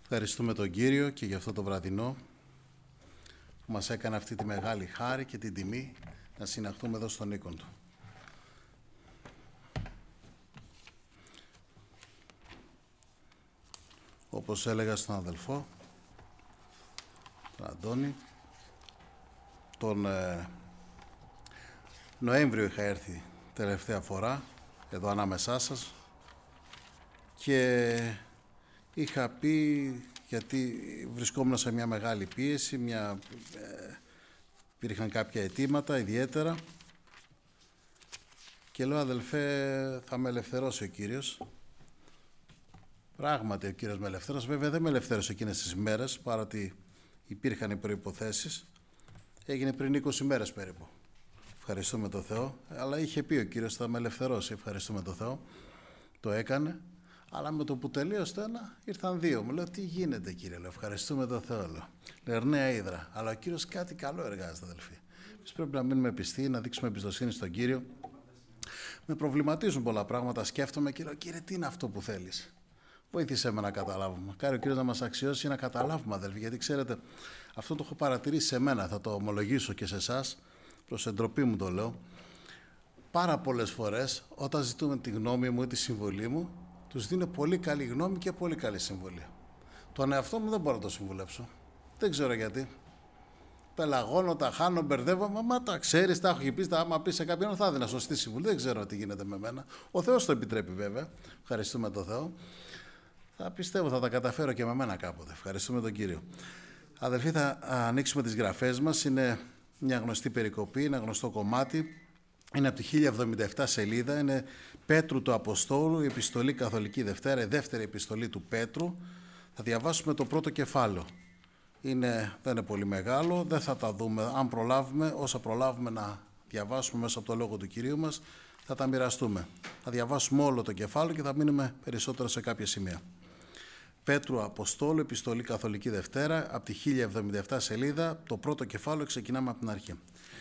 Ευχαριστούμε τον Κύριο και για αυτό το βραδινό που μας έκανε αυτή τη μεγάλη χάρη και την τιμή να συναχθούμε εδώ στον οίκον Του. Όπως έλεγα στον αδελφό, τον Αντώνη, τον Νοέμβριο είχα έρθει τελευταία φορά εδώ ανάμεσά σας και είχα πει, γιατί βρισκόμουν σε μια μεγάλη πίεση, υπήρχαν κάποια αιτήματα ιδιαίτερα και λέω, αδελφέ, θα με ελευθερώσει ο Κύριος. Πράγματι ο Κύριος με ελευθέρωσε. Βέβαια δεν με ελευθέρωσε εκείνες τις μέρες, παρότι υπήρχαν οι προϋποθέσεις. Έγινε πριν 20 μέρες περίπου. Ευχαριστούμε τον Θεό. Αλλά είχε πει ο Κύριος θα με ελευθερώσει. Ευχαριστούμε τον Θεό. Το έκανε. Αλλά με το που τελείωσε το ένα, ήρθαν δύο. Μου λέω, τι γίνεται, Κύριε? Λέω, ευχαριστούμε τον Θεό. Λέω, νέα ύδρα. Αλλά ο Κύριος κάτι καλό εργάζεται, αδελφοί. Εμείς πρέπει να μείνουμε πιστοί, να δείξουμε εμπιστοσύνη στον Κύριο. Με προβληματίζουν πολλά πράγματα. Σκέφτομαι και λέω, Κύριε, τι είναι αυτό που θέλεις? Βοήθησέ με να καταλάβουμε. Κάνει ο Κύριος να μας αξιώσει να καταλάβουμε, αδελφοί. Γιατί ξέρετε, αυτό το έχω παρατηρήσει σε μένα. Θα το ομολογήσω και σε εσάς. Προς εντροπή μου το λέω. Πάρα πολλές φορές, όταν ζητούμε τη γνώμη μου ή τη συμβουλή μου, τους δίνω πολύ καλή γνώμη και πολύ καλή συμβουλή. Τον εαυτό μου δεν μπορώ να το συμβουλεύσω. Δεν ξέρω γιατί. Πελαγώνω, τα χάνω, μπερδεύομαι. Μα τα ξέρεις, τα έχω πει. Άμα πει σε κάποιον, θα έδινα σωστή συμβουλή. Δεν ξέρω τι γίνεται με μένα. Ο Θεός το επιτρέπει, βέβαια. Ευχαριστούμε τον Θεό. Θα πιστεύω θα τα καταφέρω και με μένα κάποτε. Ευχαριστούμε τον Κύριο. Αδελφοί, θα ανοίξουμε τις γραφές μας. Είναι μια γνωστή περικοπή, ένα γνωστό κομμάτι. Είναι από τη 1077 σελίδα. Είναι Πέτρου του Αποστόλου, η επιστολή Καθολική Δευτέρα, η δεύτερη επιστολή του Πέτρου. Θα διαβάσουμε το πρώτο κεφάλαιο. Δεν είναι πολύ μεγάλο, δεν θα τα δούμε. Αν προλάβουμε, όσα προλάβουμε να διαβάσουμε μέσα από το λόγο του Κυρίου μας, θα τα μοιραστούμε. Θα διαβάσουμε όλο το κεφάλαιο και θα μείνουμε περισσότερο σε κάποια σημεία. Πέτρου Αποστόλου, επιστολή Καθολική Δευτέρα, από τη 1077 σελίδα, το πρώτο κεφάλαιο, ξεκινάμε από την αρχή.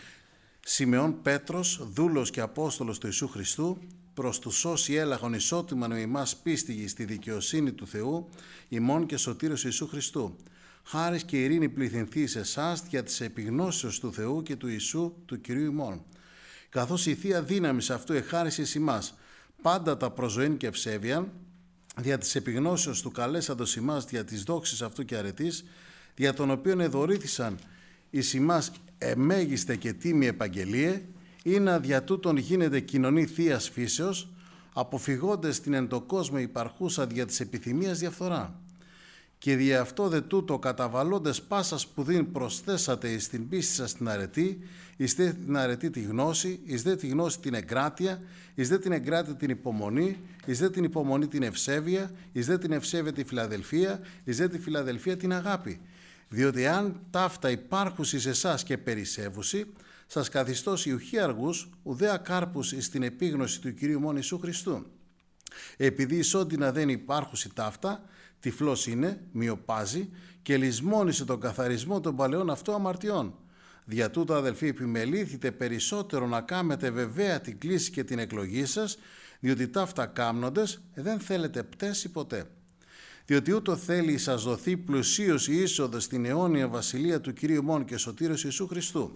Σιμεών Πέτρος, δούλος και Απόστολος του Ιησού Χριστού, προς τους όσοι έλαγον ισότιμα με ημάς πίστιγοι στη δικαιοσύνη του Θεού, ημών και σωτήρος Ιησού Χριστού. Χάρις και ειρήνη πληθυνθεί σε εσάς για τις επιγνώσεως του Θεού και του Ιησού του Κυρίου ημών. Καθώς η Θεία δύναμη σε αυτού εχάρισε εις ημάς πάντα τα προζωήν και ευσέβειαν, δια της επιγνώσεως του καλέσαντος ημάς δια της δόξης αυτού και αρετής, δια των οποίων εδωρήθησαν εις ημάς εμέγιστε και τίμη επαγγελίε, ή να δια τούτων γίνεται κοινωνή Θείας φύσεως, αποφυγώντες την εν το κόσμο υπαρχούσα δια της επιθυμίας διαφθορά. Και δι' αυτό δε τούτο καταβαλλώντες πάσα σπουδήν προσθέσατε εις την πίστη σας την αρετή, εις δε την αρετή τη γνώση, εις δε τη γνώση την εγκράτεια, εις δε την εγκράτεια την υπομονή, εις δε την υπομονή την ευσέβεια, εις δε την ευσέβεια τη φιλαδελφία, εις δε τη φιλαδελφία την αγάπη. Διότι αν ταύτα υπάρχουσι εις εσάς και περισσεύουσι, σας καθιστώσει ουχή αργούς, ουδέ ακάρπους εις την επίγνωση του Κυρίου μόνου Ιησού Χριστού. Επειδή ισόντινα δεν υπάρχουσι ταύτα, τυφλός είναι, μειοπάζει και λησμόνισε τον καθαρισμό των παλαιών αυτών αμαρτιών. Δια τούτο, αδελφοί, επιμελήθητε περισσότερο να κάμετε βεβαία την κλίση και την εκλογή σας, διότι ταύτα κάμνοντες δεν θέλετε πτέσει ποτέ. Διότι ούτω θέλει σας δοθεί πλουσίως η είσοδος στην αιώνια βασιλεία του Κυρίου μόνου και σωτήρος Ιησού Χριστού.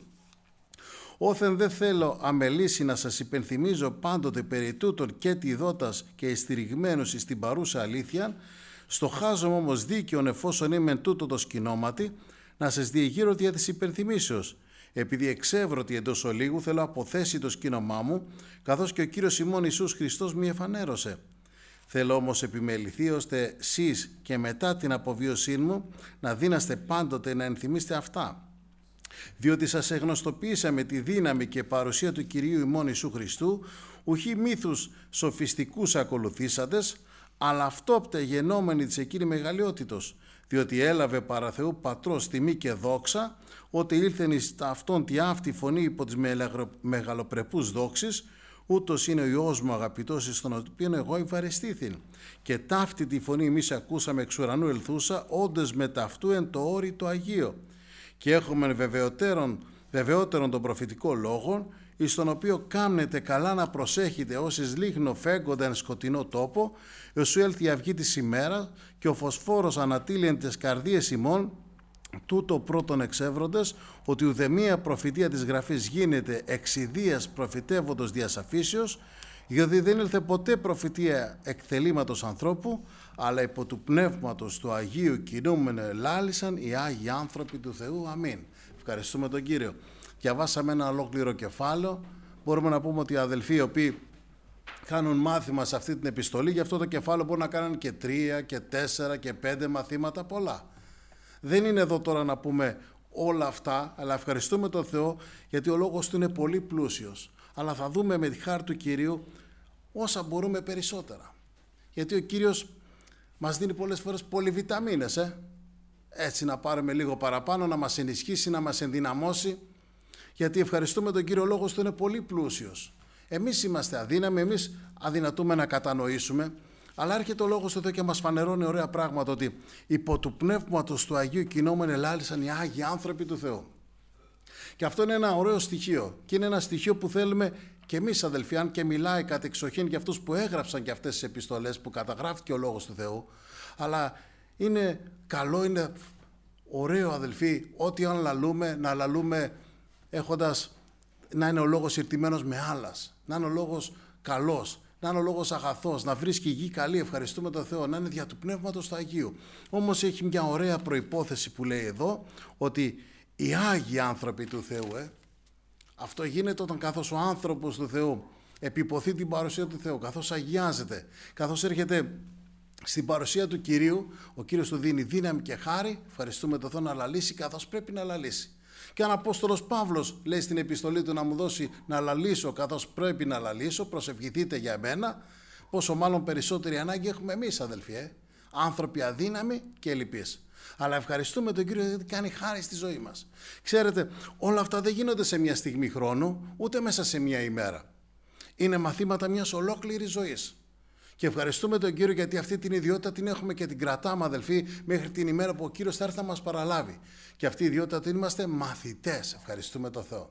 Όθεν δεν θέλω αμελήσει να σας υπενθυμίζω πάντοτε περί τούτων και τη δότας και εστηριγμένους εις την παρούσα αλήθεια, στοχάζομαι όμως δίκαιον εφόσον είμαι τούτο το σκηνόματι, να σας διεγείρω δια της υπενθυμίσεως, επειδή εξεύρωτη εντός ολίγου θέλω αποθέσει το σκήνομά μου, καθώς και ο Κύριος ημών Ιησούς Χριστός μη εφανέρωσε. Θέλω όμως επιμεληθεί ώστε σεις και μετά την αποβίωσή μου να δίναστε πάντοτε να ενθυμίστε αυτά. Διότι σας εγνωστοποιήσαμε τη δύναμη και παρουσία του Κυρίου ημών Ιησού Χριστού, ουχή μύθους σοφιστικούς ακολουθήσαντες, αλλά αυτόπτε γενόμενοι της εκείνη μεγαλειότητος, διότι έλαβε παρά Θεού Πατρός τιμή και δόξα, ότι ήλθεν εις αυτόν τη αυτή φωνή υπό τις μεγαλοπρεπούς δόξεις, ούτως είναι ο Υιός μου αγαπητός, εις τον οποίο εγώ ευαρεστήθην. Και ταύτη τη φωνή εμείς ακούσαμε εξ ουρανού ελθούσα, όντως με ταυτού εν το όρι το Αγίο. Και έχουμε βεβαιότερον των προφητικών λόγων, εις τον οποίο κάμνετε καλά να προσέχετε όσοι λίγνο φέγγοντα εν σκοτεινό τόπο, έως σου έλθει η αυγή της ημέρα και ο φωσφόρος ανατείλεν τις καρδίες ημών, τούτο πρώτον εξεύροντες, ότι ουδεμία προφητεία της Γραφής γίνεται εξιδίας προφητεύοντος διασαφήσεως, γιατί δεν ήλθε ποτέ προφητεία εκθελήματος ανθρώπου, αλλά υπό του πνεύματος του Αγίου κινούμενε λάλησαν οι Άγιοι άνθρωποι του Θεού. Αμήν. Ευχαριστούμε τον Κύριο. Διαβάσαμε ένα ολόκληρο κεφάλαιο. Μπορούμε να πούμε ότι οι αδελφοί οι οποίοι κάνουν μάθημα σε αυτή την επιστολή, γι' αυτό το κεφάλαιο μπορούν να κάνουν και 3 και 4 και 5 μαθήματα, πολλά. Δεν είναι εδώ τώρα να πούμε όλα αυτά, αλλά ευχαριστούμε τον Θεό γιατί ο λόγος του είναι πολύ πλούσιος. Αλλά θα δούμε με τη χάρη του Κυρίου όσα μπορούμε περισσότερα. Γιατί ο Κύριος μας δίνει πολλές φορές πολυβιταμίνες, έτσι να πάρουμε λίγο παραπάνω, να μας ενισχύσει, να μας ενδυναμώσει. Γιατί ευχαριστούμε τον Κύριο, ο λόγος του είναι πολύ πλούσιος. Εμείς είμαστε αδύναμοι, εμείς αδυνατούμε να κατανοήσουμε, αλλά έρχεται ο λόγος του Θεού και μας φανερώνει ωραία πράγματα, ότι υπό του πνεύματος του Αγίου κοινόμεν ελάλησαν οι Άγιοι άνθρωποι του Θεού. Και αυτό είναι ένα ωραίο στοιχείο και είναι ένα στοιχείο που θέλουμε και εμείς αδελφοί, αν και μιλάει κατεξοχήν για αυτούς που έγραψαν και αυτές τις επιστολές που καταγράφηκε ο λόγος του Θεού, αλλά είναι καλό, είναι ωραίο αδελφοί, ό,τι αν λαλούμε, να λαλούμε έχοντας, να είναι ο λόγος ηρτημένος με άλλας, να είναι ο λόγος καλός, να είναι ο λόγος αγαθός, να βρίσκει γη καλή, ευχαριστούμε τον Θεό, να είναι δια του Πνεύματος του Αγίου. Όμως έχει μια ωραία προϋπόθεση που λέει εδώ, ότι οι Άγιοι άνθρωποι του Θεού, αυτό γίνεται όταν καθώς ο άνθρωπος του Θεού επιποθεί την παρουσία του Θεού, καθώς αγιάζεται, καθώς έρχεται στην παρουσία του Κυρίου, ο Κύριος του δίνει δύναμη και χάρη, ευχαριστούμε τον Θεό, να λαλήσει καθώς πρέπει να λαλήσει. Και αν ο Απόστολος Παύλος λέει στην επιστολή του να μου δώσει να λαλήσω καθώς πρέπει να λαλήσω, προσευχηθείτε για μένα, πόσο μάλλον περισσότερη ανάγκη έχουμε εμείς αδελφοί, άνθρωποι αδύναμοι και λυπείς. Αλλά ευχαριστούμε τον Κύριο γιατί κάνει χάρη στη ζωή μας. Ξέρετε, όλα αυτά δεν γίνονται σε μια στιγμή χρόνου, ούτε μέσα σε μια ημέρα. Είναι μαθήματα μιας ολόκληρης ζωής. Και ευχαριστούμε τον Κύριο γιατί αυτή την ιδιότητα την έχουμε και την κρατάμε αδελφοί μέχρι την ημέρα που ο Κύριος θα έρθει να μας παραλάβει. Και αυτή η ιδιότητα την είμαστε μαθητές. Ευχαριστούμε τον Θεό.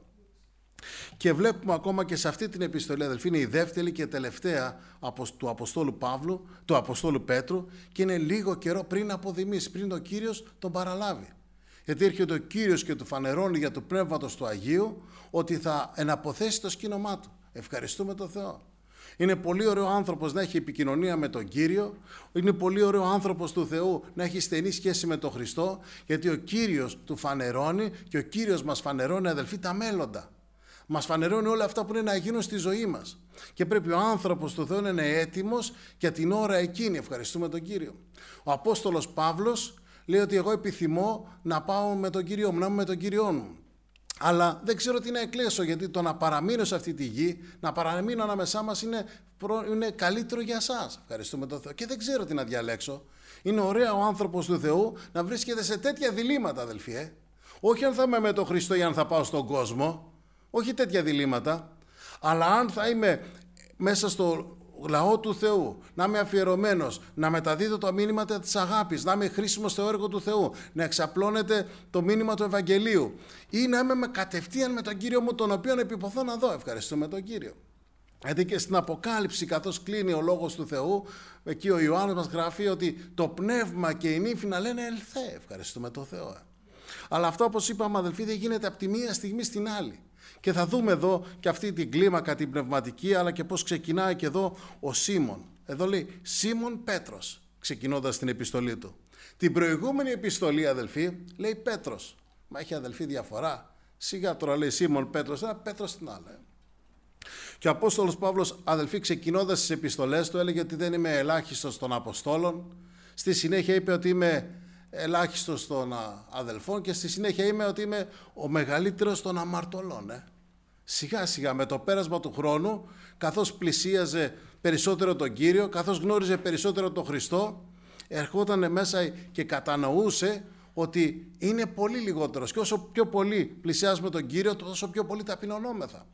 Και βλέπουμε ακόμα και σε αυτή την επιστολή αδελφοί, είναι η δεύτερη και τελευταία του Αποστόλου Παύλου, του Αποστόλου Πέτρου, και είναι λίγο καιρό πριν αποδημήσει, πριν ο Κύριος τον παραλάβει. Γιατί έρχεται ο Κύριος και του φανερώνει για του Πνεύματος του Αγίου ότι θα εναποθέσει το σκήνομά του. Ευχαριστούμε τον Θεό. Είναι πολύ ωραίο άνθρωπος να έχει επικοινωνία με τον Κύριο, είναι πολύ ωραίο άνθρωπος του Θεού να έχει στενή σχέση με τον Χριστό, γιατί ο Κύριος του φανερώνει και ο Κύριος μας φανερώνει αδελφοί τα μέλλοντα. Μας φανερώνει όλα αυτά που είναι να γίνουν στη ζωή μας. Και πρέπει ο άνθρωπος του Θεού να είναι έτοιμος για την ώρα εκείνη. Ευχαριστούμε τον Κύριο. Ο Απόστολος Παύλος λέει ότι εγώ επιθυμώ να πάω με τον Κύριο μου, να είμαι με τον Κύριό μου. Αλλά δεν ξέρω τι να εκλέσω, γιατί το να παραμείνω σε αυτή τη γη, να παραμείνω ανάμεσά μας είναι καλύτερο για εσάς. Ευχαριστούμε τον Θεό. Και δεν ξέρω τι να διαλέξω. Είναι ωραίο ο άνθρωπος του Θεού να βρίσκεται σε τέτοια διλήμματα, αδελφοί. Όχι αν θα είμαι με τον Χριστό ή αν θα πάω στον κόσμο. Όχι τέτοια διλήμματα, αλλά αν θα είμαι μέσα στο λαό του Θεού, να είμαι αφιερωμένος, να μεταδίδω τα μήνυματα της αγάπης, να είμαι χρήσιμος στο έργο του Θεού, να εξαπλώνεται το μήνυμα του Ευαγγελίου ή να είμαι κατευθείαν με τον Κύριο μου, τον οποίον επιποθώ να δω. Ευχαριστούμε τον Κύριο. Γιατί και στην Αποκάλυψη, καθώς κλείνει ο λόγος του Θεού, εκεί ο Ιωάννης μας γράφει ότι το πνεύμα και η νύφη να λένε ελθέ. Ευχαριστούμε τον Θεό. Αλλά αυτό, όπως είπαμε αδελφοί, δεν γίνεται από τη μία στιγμή στην άλλη. Και θα δούμε εδώ και αυτή την κλίμακα την πνευματική, αλλά και πώς ξεκινάει και εδώ ο Σίμων. Εδώ λέει Σίμων Πέτρος, ξεκινώντας την επιστολή του. Την προηγούμενη επιστολή αδελφοί λέει Πέτρος. Μα έχει αδελφοί διαφορά. Σιγά τώρα λέει Σίμων Πέτρος, ένα Πέτρος την άλλη. Και ο Απόστολος Παύλος αδελφοί ξεκινώντας τις επιστολές του έλεγε ότι δεν είμαι ελάχιστος των Αποστόλων. Στη συνέχεια είπε ότι είμαι ελάχιστος των αδελφών και στη συνέχεια είμαι ότι είμαι ο μεγαλύτερος των αμαρτωλών. Σιγά σιγά με το πέρασμα του χρόνου, καθώς πλησίαζε περισσότερο τον Κύριο, καθώς γνώριζε περισσότερο τον Χριστό, ερχόταν μέσα και κατανοούσε ότι είναι πολύ λιγότερος και όσο πιο πολύ πλησιάζουμε τον Κύριο, τόσο πιο πολύ ταπεινωνόμεθα.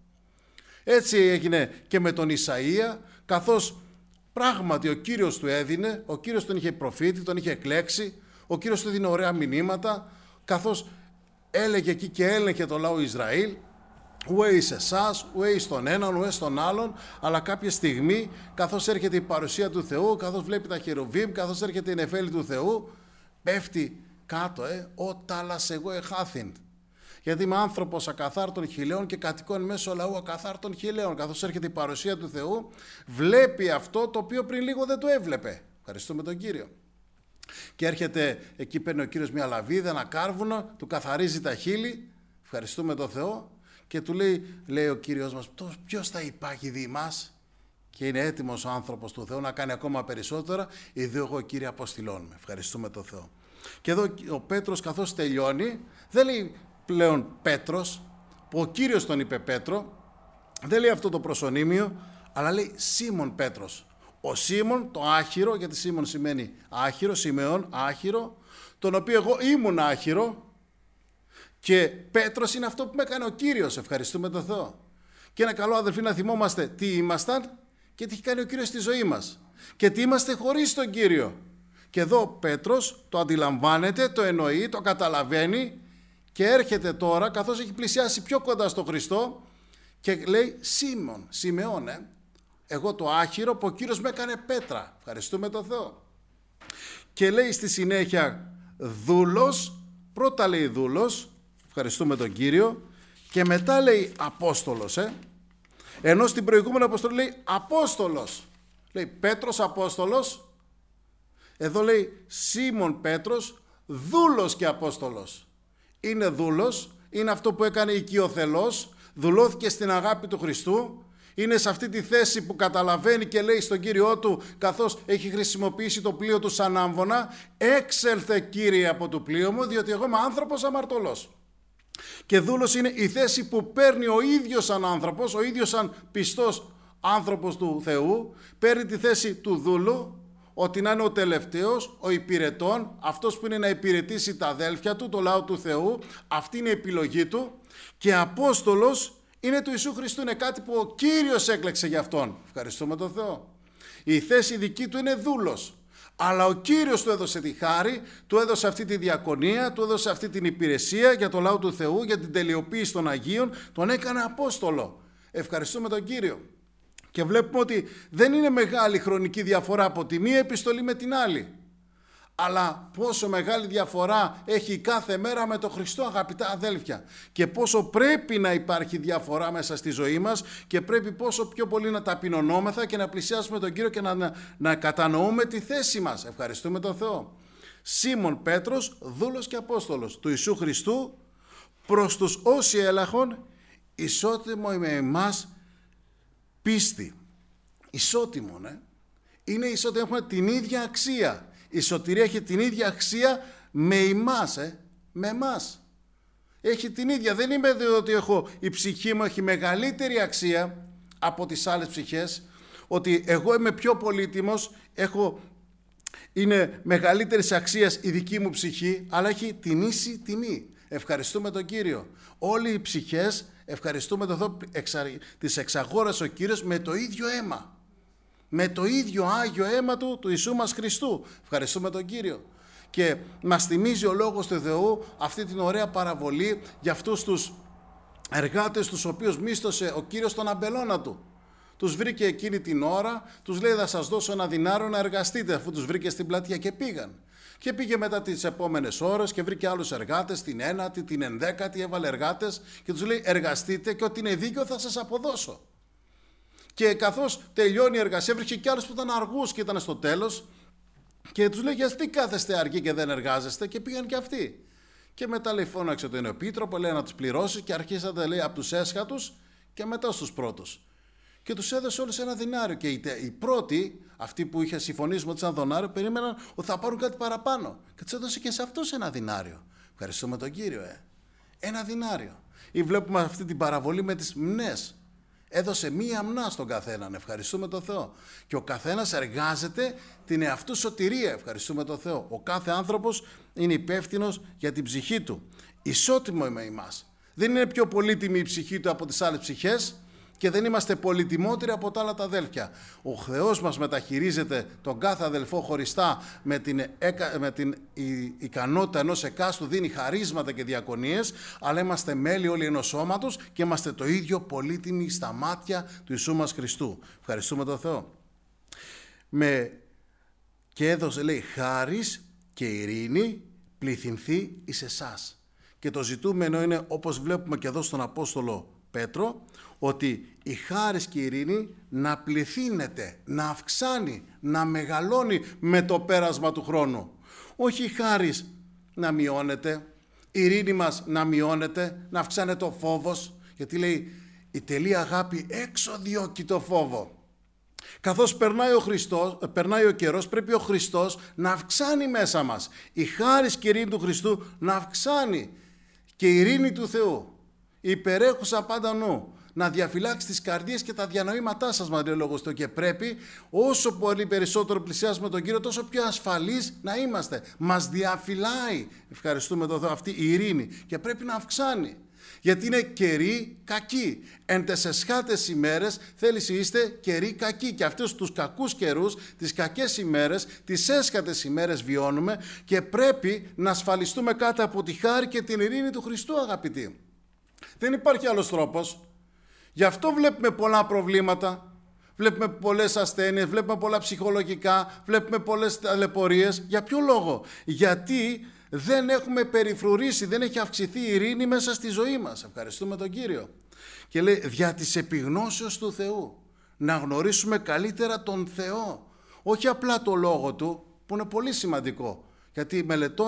Έτσι έγινε και με τον Ισαΐα, καθώς πράγματι ο Κύριος του έδινε, ο Κύριος τον είχε προφήτη, τον είχε εκλέξει, ο Κύριος του δίνει ωραία μηνύματα, καθώς έλεγε εκεί και έλεγχε το λαό Ισραήλ, ουέ εις εσάς, ουέ εις τον έναν, ουέ στον άλλον, αλλά κάποια στιγμή, καθώς έρχεται η παρουσία του Θεού, καθώς βλέπει τα χερουβίμ, καθώς έρχεται η νεφέλη του Θεού, πέφτει κάτω, «Ο τάλας εγώ εχάθην». Γιατί είμαι άνθρωπος ακαθάρτων χιλέων και κατοικώ μέσω λαού ακαθάρτων χιλέων. Καθώς έρχεται η παρουσία του Θεού, βλέπει αυτό το οποίο πριν λίγο δεν το έβλεπε. Ευχαριστούμε τον Κύριο. Και έρχεται, εκεί παίρνει ο Κύριος μια λαβίδα, ένα κάρβουνο, του καθαρίζει τα χείλη. Ευχαριστούμε τον Θεό. Και του λέει ο Κύριος μας, ποιος θα υπάγει δι' μας? Και είναι έτοιμος ο άνθρωπος του Θεού να κάνει ακόμα περισσότερα. Ιδού εγώ, Κύριε, αποστηλώνουμε. Ευχαριστούμε τον Θεό. Και εδώ ο Πέτρος, καθώς τελειώνει, δεν λέει πλέον Πέτρος, που ο Κύριος τον είπε Πέτρο, δεν λέει αυτό το προσωνύμιο, αλλά λέει Σίμων Πέτρος. Ο Σίμων, το άχυρο, γιατί Σίμων σημαίνει άχυρο, Σιμεών, άχυρο, τον οποίο εγώ ήμουν άχυρο, και Πέτρος είναι αυτό που με έκανε ο Κύριος. Ευχαριστούμε τον Θεό. Και είναι καλό, αδελφοί, να θυμόμαστε τι ήμασταν και τι έχει κάνει ο Κύριος στη ζωή μας. Και τι είμαστε χωρίς τον Κύριο. Και εδώ ο Πέτρος το αντιλαμβάνεται, το εννοεί, το καταλαβαίνει και έρχεται τώρα, καθώς έχει πλησιάσει πιο κοντά στο Χριστό, και λέει Σίμων, Σιμεών, εγώ το άχυρο που ο Κύριος με έκανε πέτρα. Ευχαριστούμε τον Θεό. Και λέει στη συνέχεια δούλος, πρώτα λέει δούλος, ευχαριστούμε τον Κύριο, και μετά λέει Απόστολος. Ενώ στην προηγούμενη αποστολή λέει Απόστολος. Λέει Πέτρος Απόστολος, εδώ λέει Σίμων Πέτρος, δούλος και Απόστολος. Είναι δούλος, είναι αυτό που έκανε οικειοθελώς, δουλώθηκε στην αγάπη του Χριστού, είναι σε αυτή τη θέση που καταλαβαίνει και λέει στον Κύριό του, καθώς έχει χρησιμοποιήσει το πλοίο του σαν άμβονα, έξελθε Κύριε από το πλοίο μου, διότι εγώ είμαι άνθρωπος αμαρτωλός. Και δούλος είναι η θέση που παίρνει ο ίδιος σαν άνθρωπος, ο ίδιος σαν πιστός άνθρωπος του Θεού, παίρνει τη θέση του δούλου, ότι να είναι ο τελευταίος, ο υπηρετών, αυτός που είναι να υπηρετήσει τα αδέλφια του, το λαό του Θεού. Αυτή είναι η επιλογή του. Και Απόστολος είναι του Ιησού Χριστού, είναι κάτι που ο Κύριος έκλεξε για αυτόν. Ευχαριστούμε τον Θεό. Η θέση δική του είναι δούλος. Αλλά ο Κύριος του έδωσε τη χάρη, του έδωσε αυτή τη διακονία, του έδωσε αυτή την υπηρεσία για το λαό του Θεού, για την τελειοποίηση των Αγίων, τον έκανε Απόστολο. Ευχαριστούμε τον Κύριο. Και βλέπουμε ότι δεν είναι μεγάλη χρονική διαφορά από τη μία επιστολή με την άλλη. Αλλά πόσο μεγάλη διαφορά έχει κάθε μέρα με τον Χριστό, αγαπητά αδέλφια. Και πόσο πρέπει να υπάρχει διαφορά μέσα στη ζωή μας και πρέπει πόσο πιο πολύ να ταπεινωνόμεθα και να πλησιάσουμε τον Κύριο και να κατανοούμε τη θέση μας. Ευχαριστούμε τον Θεό. Σίμων Πέτρος, δούλος και Απόστολος του Ιησού Χριστού, προς τους όσοι έλαχον, ισότιμο με εμάς πίστη. Ισότιμο, είναι ισότιμο, έχουμε την ίδια αξία. Η σωτηρία έχει την ίδια αξία με εμάς, με εμάς. Έχει την ίδια, δεν είμαι ότι η ψυχή μου έχει μεγαλύτερη αξία από τις άλλες ψυχές, ότι εγώ είμαι πιο πολύτιμος, είναι μεγαλύτερης αξίας η δική μου ψυχή, αλλά έχει την ίση τιμή. Ευχαριστούμε τον Κύριο. Όλοι οι ψυχές, ευχαριστούμε τον Θεό, τις εξαγόρασε ο Κύριος με το ίδιο αίμα. Με το ίδιο Άγιο αίμα του Ιησού μας Χριστού. Ευχαριστούμε τον Κύριο. Και μας θυμίζει ο Λόγος του Θεού αυτή την ωραία παραβολή για αυτούς τους εργάτες τους οποίους μίσθωσε ο Κύριος τον αμπελώνα του. Τους βρήκε εκείνη την ώρα, τους λέει θα σας δώσω ένα δινάριο να εργαστείτε, αφού τους βρήκε στην πλατεία, και πήγαν. Και πήγε μετά τις επόμενες ώρες και βρήκε άλλους εργάτες, την 9η, την 11η, έβαλε εργάτες και τους λέει εργαστείτε και ό,τι είναι δίκαιο θα σας αποδώσω. Και καθώς τελειώνει η εργασία, βρήκε και άλλους που ήταν αργούς και ήταν στο τέλος και τους λέει γιατί κάθεστε αργοί και δεν εργάζεστε, και πήγαν και αυτοί. Και μετά λέει φώναξε τον επίτροπο, λέει να τους πληρώσει, και αρχίσατε λέει από τους έσχατους και μετά στους πρώτους. Και τους έδωσε όλους ένα δινάριο. Και οι πρώτοι, αυτοί που είχε συμφωνήσει με ένα δινάριο, περίμεναν ότι θα πάρουν κάτι παραπάνω. Και τους έδωσε και σε αυτούς ένα δινάριο. Ευχαριστούμε τον Κύριο, Ένα δινάριο. Ή βλέπουμε αυτή την παραβολή με τις μνές. Έδωσε μία μνά στον καθέναν. Ευχαριστούμε τον Θεό. Και ο καθένας εργάζεται την εαυτού σωτηρία. Ευχαριστούμε τον Θεό. Ο κάθε άνθρωπος είναι υπεύθυνος για την ψυχή του. Ισότιμο με εμάς. Δεν είναι πιο πολύτιμη η ψυχή του από τις άλλες ψυχές. και δεν είμαστε πολυτιμότεροι από τα άλλα τα αδέλφια. Ο Θεός μας μεταχειρίζεται τον κάθε αδελφό χωριστά με την ικανότητα ενός εκάστου, δίνει χαρίσματα και διακονίες, αλλά είμαστε μέλη όλοι ενός σώματος και είμαστε το ίδιο πολύτιμοι στα μάτια του Ιησού μας Χριστού. Ευχαριστούμε τον Θεό. Και έδωσε, λέει, χάρις και ειρήνη πληθυνθεί εις εσάς. Και το ζητούμενο είναι, όπως βλέπουμε και εδώ στον Απόστολο Πέτρο, ότι η χάρις και η ειρήνη να πληθύνεται, να αυξάνει, να μεγαλώνει με το πέρασμα του χρόνου. Όχι η χάρις να μειώνεται, η ειρήνη μας να μειώνεται, να αυξάνεται ο φόβος, γιατί λέει η τελή αγάπη έξω διώκει το φόβο. Καθώς περνάει ο καιρός, πρέπει ο Χριστός να αυξάνει μέσα μας. Η χάρις και η ειρήνη του Χριστού να αυξάνει και η ειρήνη του Θεού, η υπερέχουσα πάντα νου, να διαφυλάξει τις καρδίες και τα διανοήματά σας, μας λέει ο Λόγος του. Και πρέπει όσο πολύ περισσότερο πλησιάζουμε τον Κύριο, τόσο πιο ασφαλείς να είμαστε. Μας διαφυλάει, ευχαριστούμε τον Θεό, αυτή η ειρήνη και πρέπει να αυξάνει. Γιατί είναι καιροί κακοί. Εν τες εσχάτες ημέρες θέλεις είστε καιροί κακοί. Και αυτούς τους κακούς καιρούς, τις κακές ημέρες, τις έσχατες ημέρες βιώνουμε και πρέπει να ασφαλιστούμε κάτω από τη χάρη και την ειρήνη του Χριστού, αγαπητοί. Δεν υπάρχει άλλος τρόπος. Γι' αυτό βλέπουμε πολλά προβλήματα, βλέπουμε πολλές ασθένειες, βλέπουμε πολλά ψυχολογικά, βλέπουμε πολλές ταλαιπωρίες. Για ποιο λόγο? Γιατί δεν έχουμε περιφρουρήσει, δεν έχει αυξηθεί η ειρήνη μέσα στη ζωή μας. Ευχαριστούμε τον Κύριο. Και λέει, δια της επιγνώσεως του Θεού, να γνωρίσουμε καλύτερα τον Θεό. Όχι απλά το Λόγο Του, που είναι πολύ σημαντικό. Γιατί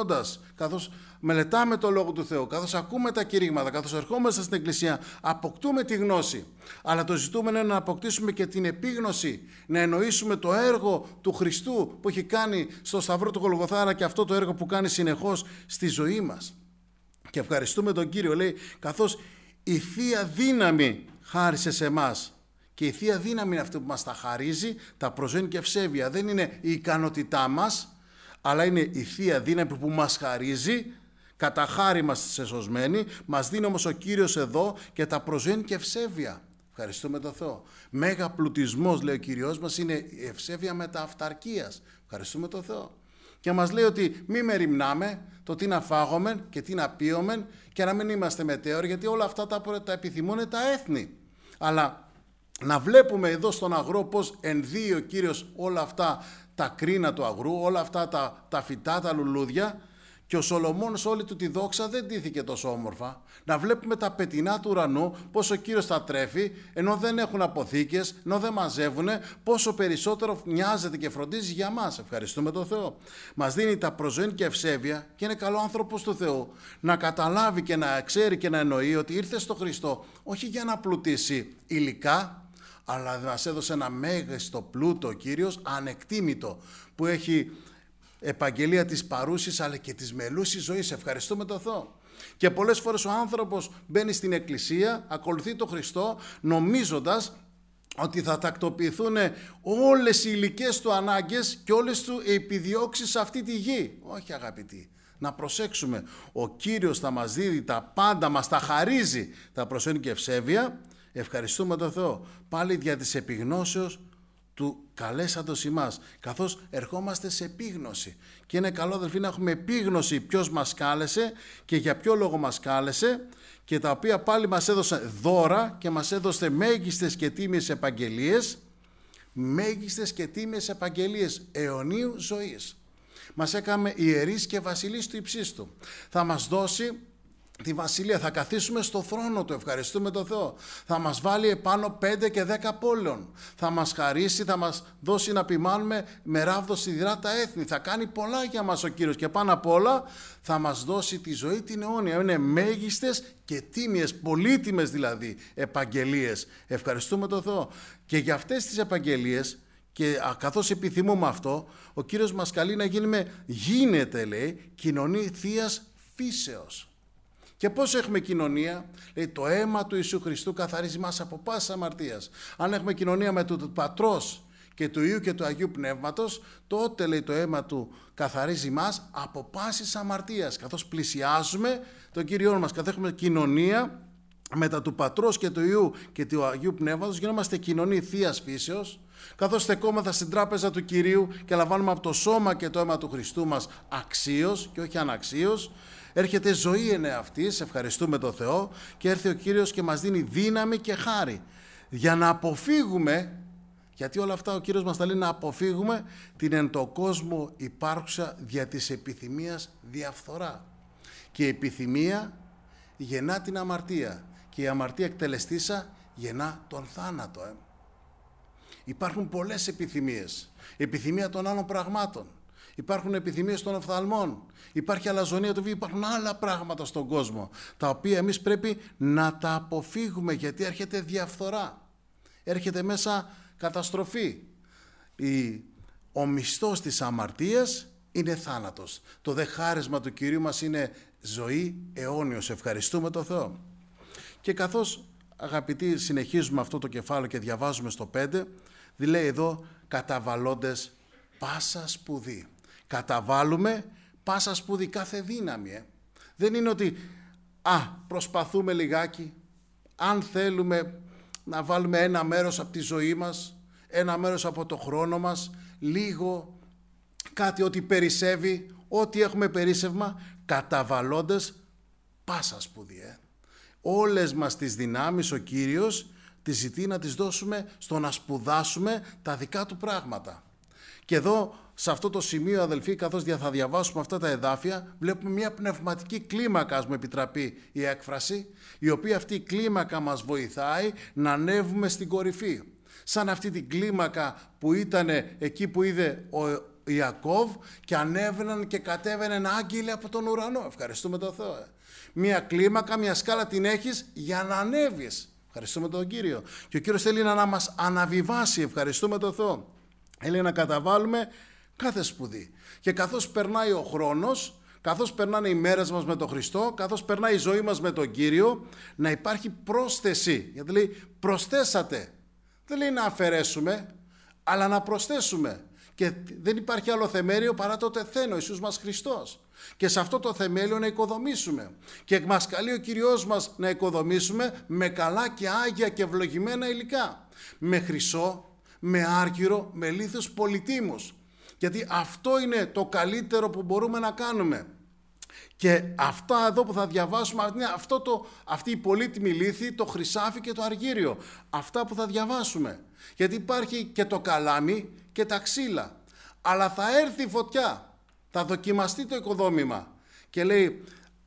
καθώς μελετάμε το Λόγο του Θεού, καθώς ακούμε τα κηρύγματα, καθώς ερχόμαστε στην Εκκλησία, αποκτούμε τη γνώση. Αλλά το ζητούμενο είναι να αποκτήσουμε και την επίγνωση, να εννοήσουμε το έργο του Χριστού που έχει κάνει στο Σταυρό του Γολγοθάρα και αυτό το έργο που κάνει συνεχώς στη ζωή μας. Και ευχαριστούμε τον Κύριο, λέει, καθώς η Θεία Δύναμη χάρισε σε εμάς. Και η Θεία Δύναμη είναι αυτή που μας τα χαρίζει, τα προσβαίνει και ευσέβεια. Δεν είναι η ικανότητά μας, αλλά είναι η Θεία Δύναμη που μας χαρίζει, κατά χάρη μας εσωσμένοι, μας δίνει όμως ο Κύριος εδώ και τα προσβαίνει και ευσέβεια. Ευχαριστούμε τον Θεό. Μέγα πλουτισμός, λέει ο Κύριος μας, είναι η ευσέβεια μετά αυταρκίας. Ευχαριστούμε τον Θεό. Και μας λέει ότι μη μεριμνάμε το τι να φάγομεν και τι να πίομεν και να μην είμαστε μετέωροι, γιατί όλα αυτά τα επιθυμούν τα έθνη. Αλλά να βλέπουμε εδώ στον αγρό πως ενδύει ο Κύριος όλα αυτά τα κρίνα του αγρού, όλα αυτά τα φυτά, τα λουλούδια, και ο Σολομών όλη του τη δόξα δεν ντύθηκε τόσο όμορφα. Να βλέπουμε τα πετεινά του ουρανού, πώς ο Κύριος τα τρέφει, ενώ δεν έχουν αποθήκες, ενώ δεν μαζεύουν, πόσο περισσότερο νοιάζεται και φροντίζει για μας. Ευχαριστούμε τον Θεό. Μας δίνει τα προσβαίνει και ευσέβεια και είναι καλό άνθρωπος του Θεού να καταλάβει και να ξέρει και να εννοεί ότι ήρθε στο Χριστό όχι για να πλουτίσει υλικά, αλλά μας έδωσε ένα μέγιστο πλούτο ο Κύριος, ανεκτήμητο, που έχει επαγγελία της παρούσης αλλά και της μελούσης ζωής. Ευχαριστούμε τον Θεό. Και πολλές φορές ο άνθρωπος μπαίνει στην εκκλησία, ακολουθεί τον Χριστό, νομίζοντας ότι θα τακτοποιηθούν όλες οι υλικές του ανάγκες και όλες του επιδιώξεις σε αυτή τη γη. Όχι, αγαπητοί. Να προσέξουμε. Ο Κύριος θα μας δίδει τα πάντα, μας τα χαρίζει, τα προσφέρει και ευσέβεια. Ευχαριστούμε τον Θεό. Πάλι δια της επιγνώσεως του καλέσαντος ημάς, καθώς ερχόμαστε σε επίγνωση. Και είναι καλό, αδελφοί, να έχουμε επίγνωση ποιος μας κάλεσε και για ποιο λόγο μας κάλεσε, και τα οποία πάλι μας έδωσε δώρα και μας έδωσε μέγιστες και τίμιες επαγγελίες, μέγιστες και τίμιες επαγγελίες αιωνίου ζωής. Μας έκαμε ιερείς και βασιλείς του υψίστου. Θα μας δώσει τη βασιλεία, θα καθίσουμε στο θρόνο του, ευχαριστούμε τον Θεό. Θα μας βάλει επάνω 5 και 10 πόλεων. Θα μας χαρίσει, θα μας δώσει να ποιμάνουμε με ράβδο σιδηρά τα έθνη. Θα κάνει πολλά για μας ο Κύριος και πάνω απ' όλα θα μας δώσει τη ζωή την αιώνια. Είναι μέγιστες και τίμιες, πολύτιμες δηλαδή επαγγελίες. Ευχαριστούμε τον Θεό. Και για αυτές τις επαγγελίες, και καθώς επιθυμούμε αυτό, ο Κύριος μας καλεί να γίνεται, λέει, κοινωνία θείας φύσεως. Και πώς έχουμε κοινωνία? Λέει, το αίμα του Ιησού Χριστού καθαρίζει μας από πάσης αμαρτίας. Αν έχουμε κοινωνία με του Πατρός και του Υιού και του Αγίου Πνεύματος, τότε, λέει, το αίμα του καθαρίζει μας από πάσης αμαρτίας. Καθώς πλησιάζουμε τον Κύριό μας, καθώς έχουμε κοινωνία μετά του Πατρός και του Υιού και του Αγίου Πνεύματος γινόμαστε κοινωνοί Θείας φύσεως, καθώς στεκόμεθα στην τράπεζα του Κυρίου και λαμβάνουμε από το σώμα και το αίμα του Χριστού μας αξίως και όχι αναξίως. Έρχεται ζωή εν αυτής, ευχαριστούμε τον Θεό, και έρθει ο Κύριος και μας δίνει δύναμη και χάρη για να αποφύγουμε, γιατί όλα αυτά ο Κύριος μας τα λέει, να αποφύγουμε την εν το κόσμο υπάρχουσα δια της επιθυμίας διαφθορά. Και η επιθυμία γεννά την αμαρτία και η αμαρτία εκτελεστήσα γεννά τον θάνατο. Υπάρχουν πολλές επιθυμίες. Επιθυμία των άλλων πραγμάτων. Υπάρχουν επιθυμίες των οφθαλμών. Υπάρχει αλαζονία του βίου. Υπάρχουν άλλα πράγματα στον κόσμο, τα οποία εμείς πρέπει να τα αποφύγουμε, γιατί έρχεται διαφθορά. Έρχεται μέσα καταστροφή. Ο μισθός της αμαρτίας είναι θάνατος. Το δε χάρισμα του Κυρίου μας είναι ζωή αιώνιος. Ευχαριστούμε τον Θεό. Και καθώς, αγαπητοί, συνεχίζουμε αυτό το κεφάλαιο και διαβάζουμε στο 5, λέει εδώ καταβαλλόντες πάσα σπουδή. Καταβάλουμε πάσα σπουδή, κάθε δύναμη. Δεν είναι ότι προσπαθούμε λιγάκι, αν θέλουμε να βάλουμε ένα μέρος από τη ζωή μας, ένα μέρος από το χρόνο μας, λίγο, κάτι ό,τι περισσεύει, ό,τι έχουμε περίσσευμα, καταβαλλόντες πάσα σπουδή. Όλες μας τις δυνάμεις ο Κύριος τις ζητεί να τις δώσουμε στο να σπουδάσουμε τα δικά του πράγματα. Και εδώ, σε αυτό το σημείο, αδελφοί, καθώς θα διαβάσουμε αυτά τα εδάφια, βλέπουμε μια πνευματική κλίμακα, ας μου επιτραπεί η έκφραση, η οποία αυτή η κλίμακα μας βοηθάει να ανέβουμε στην κορυφή. Σαν αυτή την κλίμακα που ήταν εκεί που είδε ο Ιακώβ και ανέβαιναν και κατέβαιναν άγγελοι από τον ουρανό. Ευχαριστούμε τον Θεό. Μια κλίμακα, μια σκάλα την έχεις για να ανέβεις. Ευχαριστούμε τον Κύριο. Και ο Κύριος θέλει να μας αναβιβάσει. Ευχαριστούμε τον Θεό. Θέλει να καταβάλουμε κάθε σπουδή. Και καθώς περνάει ο χρόνος, καθώς περνάνε οι μέρες μας με τον Χριστό, καθώς περνάει η ζωή μας με τον Κύριο, να υπάρχει πρόσθεση. Γιατί λέει προσθέσατε. Δεν λέει να αφαιρέσουμε, αλλά να προσθέσουμε. Και δεν υπάρχει άλλο θεμέλιο παρά το τεθέν, ο Ιησούς μας Χριστός. Και σε αυτό το θεμέλιο να οικοδομήσουμε. Και μας καλεί ο Κυριός μας να οικοδομήσουμε με καλά και άγια και ευλογημένα υλικά. Με χρυσό, με άργυρο, με λίθους πολυτίμους. Γιατί αυτό είναι το καλύτερο που μπορούμε να κάνουμε. Και αυτά εδώ που θα διαβάσουμε, αυτή η πολύτιμη λίθη, το χρυσάφι και το αργύριο. Αυτά που θα διαβάσουμε. Γιατί υπάρχει και το καλάμι και τα ξύλα. Αλλά θα έρθει η φωτιά. Θα δοκιμαστεί το οικοδόμημα. Και λέει,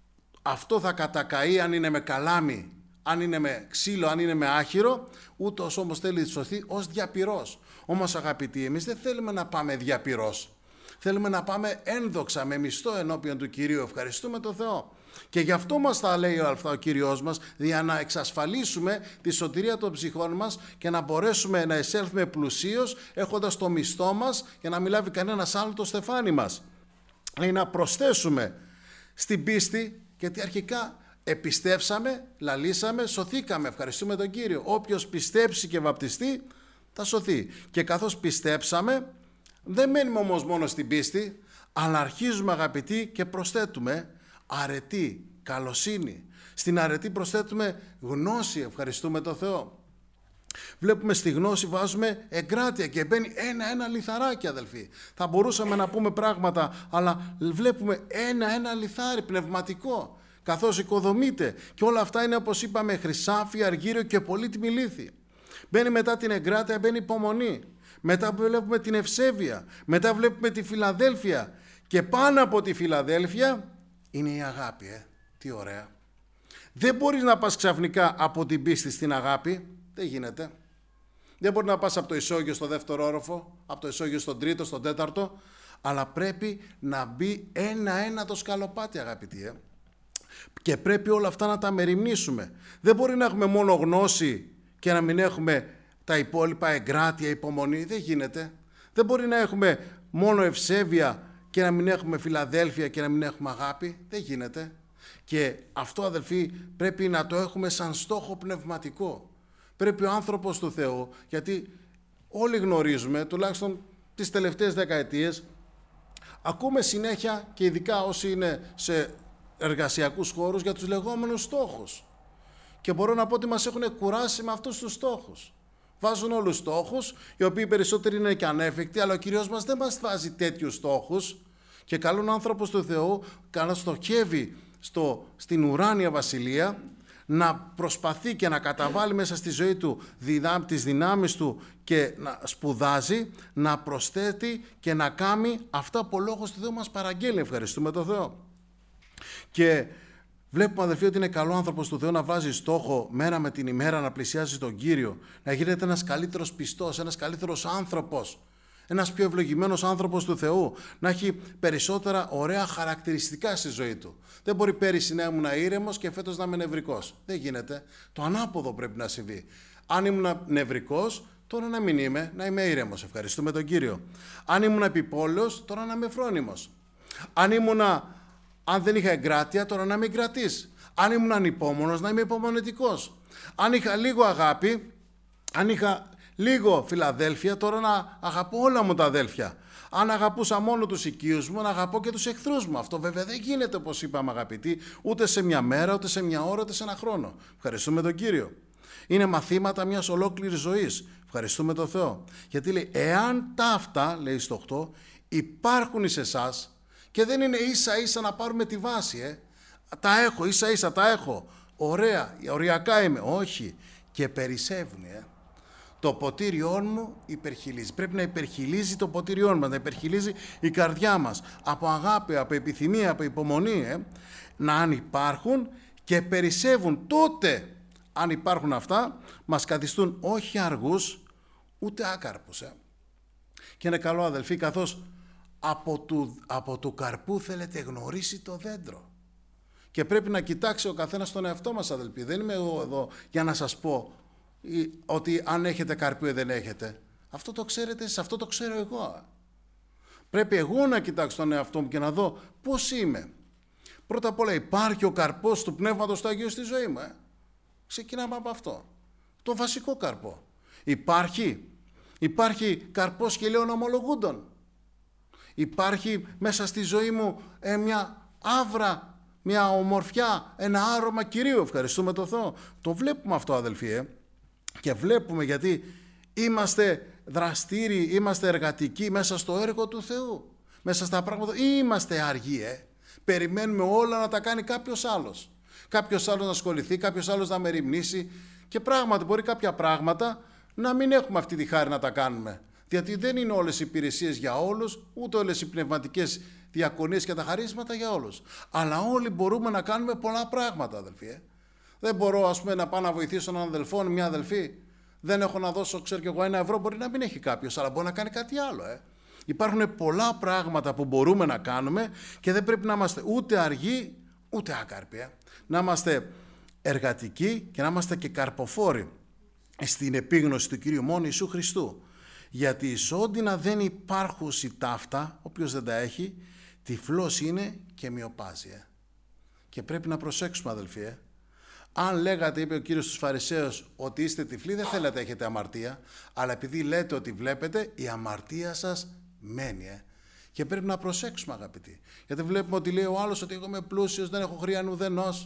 αυτό θα κατακαεί αν είναι με καλάμι, αν είναι με ξύλο, αν είναι με άχυρο, ούτως όμως θέλει να σωθεί ως διαπυρός. Όμως, αγαπητοί, εμείς δεν θέλουμε να πάμε διαπυρός. Θέλουμε να πάμε ένδοξα, με μισθό ενώπιον του Κυρίου. Ευχαριστούμε τον Θεό. Και γι' αυτό μας τα λέει ο Κύριος μας, για να εξασφαλίσουμε τη σωτηρία των ψυχών μας και να μπορέσουμε να εισέλθουμε πλουσίως, έχοντας το μισθό μας, για να μην λάβει κανένας άλλο το στεφάνι μας. Λέει να προσθέσουμε στην πίστη, γιατί αρχικά επιστέψαμε, λαλήσαμε, σωθήκαμε. Ευχαριστούμε τον Κύριο. Όποιος πιστέψει και βαπτιστεί, θα σωθεί. Και καθώς πιστέψαμε, δεν μένουμε όμως μόνο στην πίστη, αλλά αρχίζουμε, αγαπητοί, και προσθέτουμε αρετή, καλοσύνη. Στην αρετή προσθέτουμε γνώση. Ευχαριστούμε τον Θεό. Βλέπουμε στη γνώση, βάζουμε εγκράτεια και μπαίνει ένα λιθαράκι, αδελφοί. Θα μπορούσαμε να πούμε πράγματα, αλλά βλέπουμε ένα λιθάρι πνευματικό, καθώς οικοδομείται. Και όλα αυτά είναι, όπως είπαμε, χρυσάφι, αργύριο και πολύτιμη λίθη. Μπαίνει μετά την εγκράτεια, μπαίνει υπομονή. Μετά βλέπουμε την ευσέβεια. Μετά βλέπουμε τη Φιλαδέλφεια. Και πάνω από τη Φιλαδέλφεια είναι η αγάπη. Τι ωραία. Δεν μπορείς να πας ξαφνικά από την πίστη στην αγάπη. Δεν γίνεται. Δεν μπορεί να πας από το ισόγειο στο δεύτερο όροφο, από το ισόγειο στον τρίτο, στον τέταρτο, αλλά πρέπει να μπει ένα-ένα το σκαλοπάτι, αγαπητοί. Και πρέπει όλα αυτά να τα μεριμνήσουμε. Δεν μπορεί να έχουμε μόνο γνώση και να μην έχουμε τα υπόλοιπα, εγκράτεια, υπομονή. Δεν γίνεται. Δεν μπορεί να έχουμε μόνο ευσέβεια και να μην έχουμε Φιλαδέλφεια και να μην έχουμε αγάπη. Δεν γίνεται. Και αυτό, αδελφοί, πρέπει να το έχουμε σαν στόχο πνευματικό. Πρέπει ο άνθρωπος του Θεού, γιατί όλοι γνωρίζουμε, τουλάχιστον τις τελευταίες δεκαετίες, ακούμε συνέχεια, και ειδικά όσοι είναι σε εργασιακούς χώρους, για τους λεγόμενους στόχους. Και μπορώ να πω ότι μας έχουν κουράσει με αυτούς τους στόχους. Βάζουν όλους στόχους, οι οποίοι περισσότεροι είναι και ανέφικτοι, αλλά ο Κύριος μας δεν μας βάζει τέτοιους στόχους. Και καλόν άνθρωπος του Θεού, καλά στοχεύει στην ουράνια βασιλεία, να προσπαθεί και να καταβάλει μέσα στη ζωή του τις δυνάμεις του και να σπουδάζει, να προσθέτει και να κάνει αυτά που ο Λόγος του Θεού μας παραγγέλνει. Ευχαριστούμε τον Θεό. Και βλέπουμε, αδελφοί, ότι είναι καλό άνθρωπος του Θεού να βάζει στόχο μέρα με την ημέρα να πλησιάζει τον Κύριο, να γίνεται ένας καλύτερος πιστός, ένας καλύτερος άνθρωπος, ένας πιο ευλογημένος άνθρωπος του Θεού, να έχει περισσότερα ωραία χαρακτηριστικά στη ζωή του. Δεν μπορεί πέρυσι να ήμουν ήρεμος και φέτος να είμαι νευρικός. Δεν γίνεται. Το ανάποδο πρέπει να συμβεί. Αν ήμουν νευρικός, τώρα να μην είμαι, να είμαι ήρεμος. Ευχαριστούμε τον Κύριο. Αν ήμουν επιπόλαιος, τώρα να είμαι φρόνιμος. Αν δεν είχα εγκράτεια, τώρα να είμαι εγκρατής. Αν ήμουν ανυπόμονος, να είμαι υπομονετικός. Αν είχα λίγο αγάπη, αν είχα λίγο φιλαδέλφια, τώρα να αγαπώ όλα μου τα αδέλφια. Αν αγαπούσα μόνο τους οικείους μου, να αγαπώ και τους εχθρούς μου. Αυτό βέβαια δεν γίνεται, όπως είπαμε, αγαπητοί, ούτε σε μια μέρα, ούτε σε μια ώρα, ούτε σε ένα χρόνο. Ευχαριστούμε τον Κύριο. Είναι μαθήματα μιας ολόκληρης ζωής. Ευχαριστούμε τον Θεό. Γιατί λέει, εάν τα αυτά, λέει στο 8, υπάρχουν εις εσάς, και δεν είναι ίσα ίσα να πάρουμε τη βάση, τα έχω, ίσα ίσα τα έχω, ωραία, οριακά είμαι. Όχι, και περισσεύουν, Το ποτήριό μου υπερχιλίζει. Πρέπει να υπερχιλίζει το ποτήριό μας, να υπερχιλίζει η καρδιά μας. Από αγάπη, από επιθυμία, από υπομονή, να αν υπάρχουν και περισσεύουν. Τότε, αν υπάρχουν αυτά, μας καθιστούν όχι αργούς, ούτε άκαρπους. Και είναι καλό, αδελφοί, καθώς από του καρπού θέλετε γνωρίσει το δέντρο. Και πρέπει να κοιτάξει ο καθένας τον εαυτό μας, αδελφοί. Δεν είμαι εγώ εδώ για να σας πω ότι αν έχετε καρπού ή δεν έχετε. Αυτό το ξέρετε εσείς, αυτό το ξέρω εγώ. Πρέπει εγώ να κοιτάξω τον εαυτό μου και να δω πώς είμαι. Πρώτα απ' όλα, υπάρχει ο καρπός του Πνεύματος του Αγίου στη ζωή μου. Ξεκινάμε από αυτό. Το βασικό καρπό. Υπάρχει καρπός χιλίων ομολογούντων. Υπάρχει μέσα στη ζωή μου μια άβρα, μια ομορφιά, ένα άρωμα Κυρίου. Ευχαριστούμε τον Θεό. Το βλέπουμε αυτό, αδελφοί, και βλέπουμε γιατί είμαστε δραστήριοι, είμαστε εργατικοί μέσα στο έργο του Θεού, μέσα στα πράγματα, ή είμαστε αργοί, περιμένουμε όλα να τα κάνει κάποιος άλλος. Κάποιος άλλος να ασχοληθεί, κάποιος άλλος να μεριμνήσει, και πράγματι μπορεί κάποια πράγματα να μην έχουμε αυτή τη χάρη να τα κάνουμε. Γιατί δεν είναι όλες οι υπηρεσίες για όλους, ούτε όλες οι πνευματικές διακονίες και τα χαρίσματα για όλους. Αλλά όλοι μπορούμε να κάνουμε πολλά πράγματα, αδελφοί. Δεν μπορώ, ας πούμε, να πάω να βοηθήσω έναν αδελφό, μια αδελφή. Δεν έχω να δώσω, ξέρω κι εγώ, 1 ευρώ, μπορεί να μην έχει κάποιος, αλλά μπορεί να κάνει κάτι άλλο. Υπάρχουν πολλά πράγματα που μπορούμε να κάνουμε και δεν πρέπει να είμαστε ούτε αργοί, ούτε άκαρποι. Να είμαστε εργατικοί και να είμαστε και καρποφόροι στην επίγνωση του Κυρίου μόνο Ιησού Χριστού. Γιατί ισόντινα δεν υπάρχουν ταύτα, όποιος δεν τα έχει, τυφλός είναι και μοιοπάζει. Και πρέπει να προσέξουμε, αδελφοί. Αν λέγατε, είπε ο Κύριος στους Φαρισαίους, ότι είστε τυφλοί, δεν θέλετε έχετε αμαρτία, αλλά επειδή λέτε ότι βλέπετε, η αμαρτία σας μένει. Και πρέπει να προσέξουμε, αγαπητοί. Γιατί βλέπουμε ότι λέει ο άλλος ότι εγώ είμαι πλούσιος, δεν έχω χρειαν ουδενός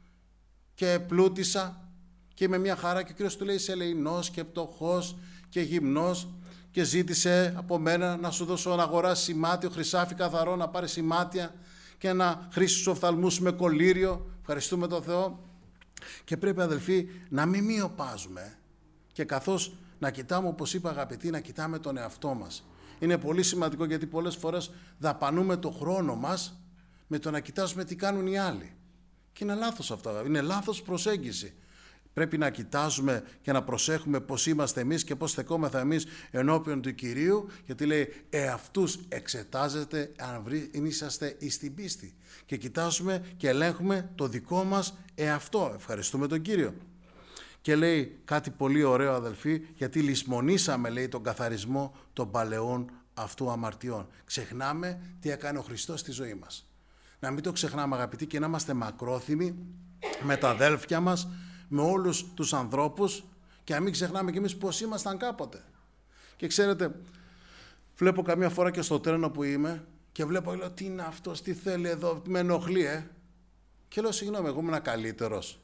και πλούτησα και είμαι μια χαρά, και ο Κύριος του λέει, είσαι ελεηνός και πτωχός και γυμνός και ζήτησε από μένα να σου δώσω να αγοράσεις σημάτιο, χρυσάφι καθαρό, να πάρεις σημάτια και να χρήσεις τους οφθαλμούς με κολλήριο. Ευχαριστούμε τον Θεό. Και πρέπει, αδελφοί, να μην μοιοπάζουμε και καθώς να κοιτάμε, όπως είπα, αγαπητοί, να κοιτάμε τον εαυτό μας. Είναι πολύ σημαντικό, γιατί πολλές φορές δαπανούμε το χρόνο μας με το να κοιτάζουμε τι κάνουν οι άλλοι. Και είναι λάθος αυτό, είναι λάθος προσέγγιση. Πρέπει να κοιτάζουμε και να προσέχουμε πώς είμαστε εμείς και πώς στεκόμεθα εμείς ενώπιον του Κυρίου, γιατί λέει αυτούς εξετάζετε αν είσαστε εις την πίστη. Και κοιτάζουμε και ελέγχουμε το δικό μας εαυτό. Ευχαριστούμε τον Κύριο. Και λέει κάτι πολύ ωραίο, αδελφοί, γιατί λησμονήσαμε, λέει, τον καθαρισμό των παλαιών αυτού αμαρτιών. Ξεχνάμε τι έκανε ο Χριστός στη ζωή μας. Να μην το ξεχνάμε, αγαπητοί, και να είμαστε μακρόθυμοι με τα αδέλφια μας, με όλους τους ανθρώπους, και να μην ξεχνάμε κι εμείς πώς ήμασταν κάποτε. Και ξέρετε, βλέπω καμιά φορά και στο τρένο που είμαι και βλέπω, λέω, τι είναι αυτός, τι θέλει εδώ, με ενοχλεί, Και λέω, συγγνώμη, εγώ ήμουν καλύτερος.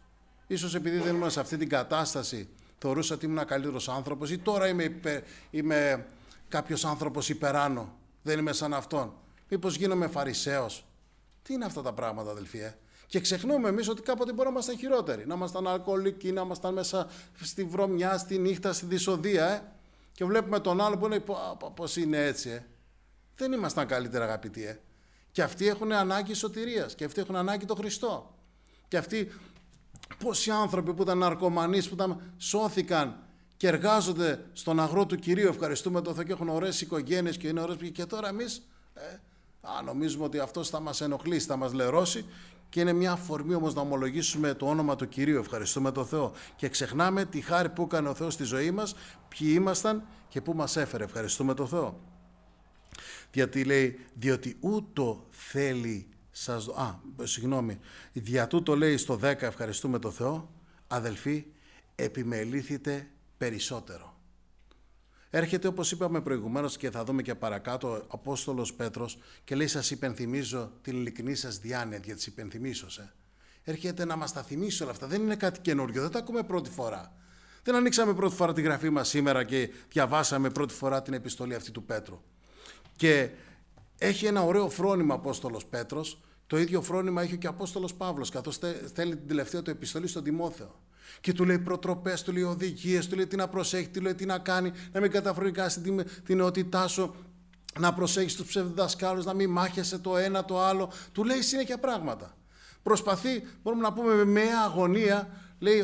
Ίσως επειδή δεν ήμουν σε αυτή την κατάσταση, θεωρούσα ότι ήμουν καλύτερος άνθρωπος, ή τώρα είμαι κάποιος άνθρωπος υπεράνω, δεν είμαι σαν αυτόν. Μήπως γίνομαι φαρισαίος. Τι είναι αυτά τα πράγματα, αδελφοί, Και ξεχνούμε εμείς ότι κάποτε μπορούμε να ήμασταν χειρότεροι. Να ήμασταν αλκοολικοί, να ήμασταν μέσα στη βρωμιά, στη νύχτα, στη δυσοδεία, Και βλέπουμε τον άλλο που είναι πώς είναι έτσι, Δεν ήμασταν καλύτερα, αγαπητοί, Και αυτοί έχουν ανάγκη σωτηρίας. Και αυτοί έχουν ανάγκη τον Χριστό. Και αυτοί, πόσοι άνθρωποι που ήταν ναρκωμανείς, που σώθηκαν και εργάζονται στον αγρό του Κυρίου, ευχαριστούμε τον Θεό, και έχουν ωραίες οικογένειες και είναι ωραίες. Και τώρα εμείς νομίζουμε ότι αυτός θα μας ενοχλήσει, θα μας λερώσει, και είναι μια αφορμή όμως να ομολογήσουμε το όνομα του Κυρίου, ευχαριστούμε τον Θεό, και ξεχνάμε τη χάρη που έκανε ο Θεός στη ζωή μας, ποιοι ήμασταν και πού μας έφερε, ευχαριστούμε τον Θεό. Γιατί λέει, διότι ούτω θέλει σας δια τούτο λέει στο 10, ευχαριστούμε τον Θεό, αδελφοί, επιμελήθητε περισσότερο. Έρχεται, όπως είπαμε προηγουμένως και θα δούμε και παρακάτω, ο Απόστολος Πέτρος και λέει, σας υπενθυμίζω την ειλικρινή σας διάνοια, για τις υπενθυμίσω. Έρχεται να μας τα θυμίσει όλα αυτά, δεν είναι κάτι καινούριο, δεν τα ακούμε πρώτη φορά. Δεν ανοίξαμε πρώτη φορά τη γραφή μας σήμερα και διαβάσαμε πρώτη φορά την επιστολή αυτή του Πέτρου. Και έχει ένα ωραίο φρόνημα ο Απόστολος Πέτρος, το ίδιο φρόνημα έχει και ο Απόστολος Παύλος, καθώς στέλνει την τελευταία του επιστολή στον Τιμόθεο. Και του λέει προτροπές, του λέει οδηγίες, του λέει τι να προσέχει, του λέει τι να κάνει, να μην καταφρονικάσει την νεότητά σου, να προσέχεις τους ψευδοδασκάλους, να μην μάχεσαι το ένα το άλλο. Του λέει συνέχεια πράγματα. Προσπαθεί, μπορούμε να πούμε με αγωνία, λέει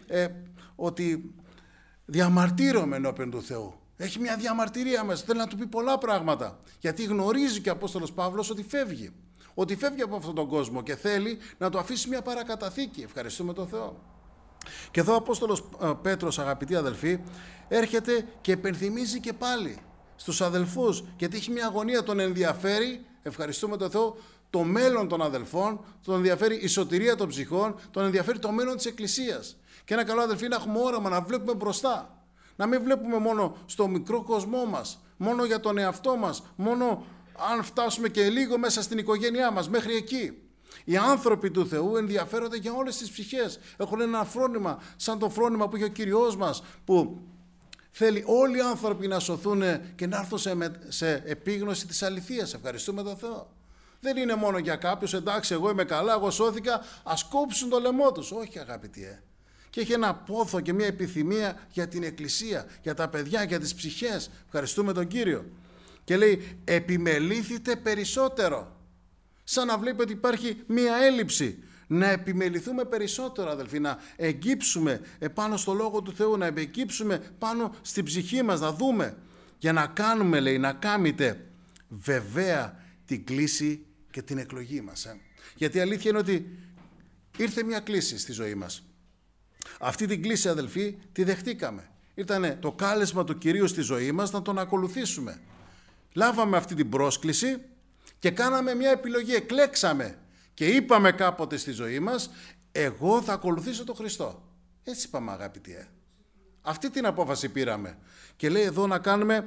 ότι διαμαρτύρομαι ενώπιον του Θεού. Έχει μια διαμαρτυρία μέσα, θέλει να του πει πολλά πράγματα. Γιατί γνωρίζει και ο Απόστολος Παύλος ότι φεύγει. Ότι φεύγει από αυτόν τον κόσμο και θέλει να του αφήσει μια παρακαταθήκη. Ευχαριστούμε τον Θεό. Και εδώ ο Απόστολος Πέτρος, αγαπητοί αδελφοί, έρχεται και επενθυμίζει και πάλι στους αδελφούς, γιατί έχει μια αγωνία, τον ενδιαφέρει, ευχαριστούμε τον Θεό, το μέλλον των αδελφών, τον ενδιαφέρει η σωτηρία των ψυχών, τον ενδιαφέρει το μέλλον της Εκκλησίας. Και ένα καλό, αδελφοί, να έχουμε όραμα, να βλέπουμε μπροστά. Να μην βλέπουμε μόνο στο μικρό κοσμό μας, μόνο για τον εαυτό μας, μόνο αν φτάσουμε και λίγο μέσα στην οικογένειά μας, μέχρι εκεί. Οι άνθρωποι του Θεού ενδιαφέρονται για όλες τις ψυχές. Έχουν ένα φρόνημα, σαν το φρόνημα που είχε ο Κυριός μας, που θέλει όλοι οι άνθρωποι να σωθούν και να έρθουν σε επίγνωση της αληθείας. Ευχαριστούμε τον Θεό. Δεν είναι μόνο για κάποιους, εντάξει, εγώ είμαι καλά, εγώ σώθηκα, ας κόψουν το λαιμό τους. Όχι, αγαπητοί. Και έχει ένα πόθο και μια επιθυμία για την Εκκλησία, για τα παιδιά, για τις ψυχές. Ευχαριστούμε τον Κύριο. Και λέει, επιμελήθητε περισσότερο. Σαν να βλέπει ότι υπάρχει μία έλλειψη. Να επιμεληθούμε περισσότερο, αδελφοί, να εγκύψουμε επάνω στο Λόγο του Θεού, να εγκύψουμε πάνω στην ψυχή μας, να δούμε. Για να κάνουμε, λέει, να κάμετε βεβαία την κλίση και την εκλογή μας. Γιατί η αλήθεια είναι ότι ήρθε μια κλίση στη ζωή μας. Αυτή την κλίση, αδελφοί, τη δεχτήκαμε. Ήτανε το κάλεσμα του Κυρίου στη ζωή μας να τον ακολουθήσουμε. Λάβαμε αυτή την πρόσκληση και κάναμε μια επιλογή, εκλέξαμε και είπαμε κάποτε στη ζωή μας, εγώ θα ακολουθήσω τον Χριστό. Έτσι είπαμε, αγαπητοί. Αυτή την απόφαση πήραμε. Και λέει εδώ να κάνουμε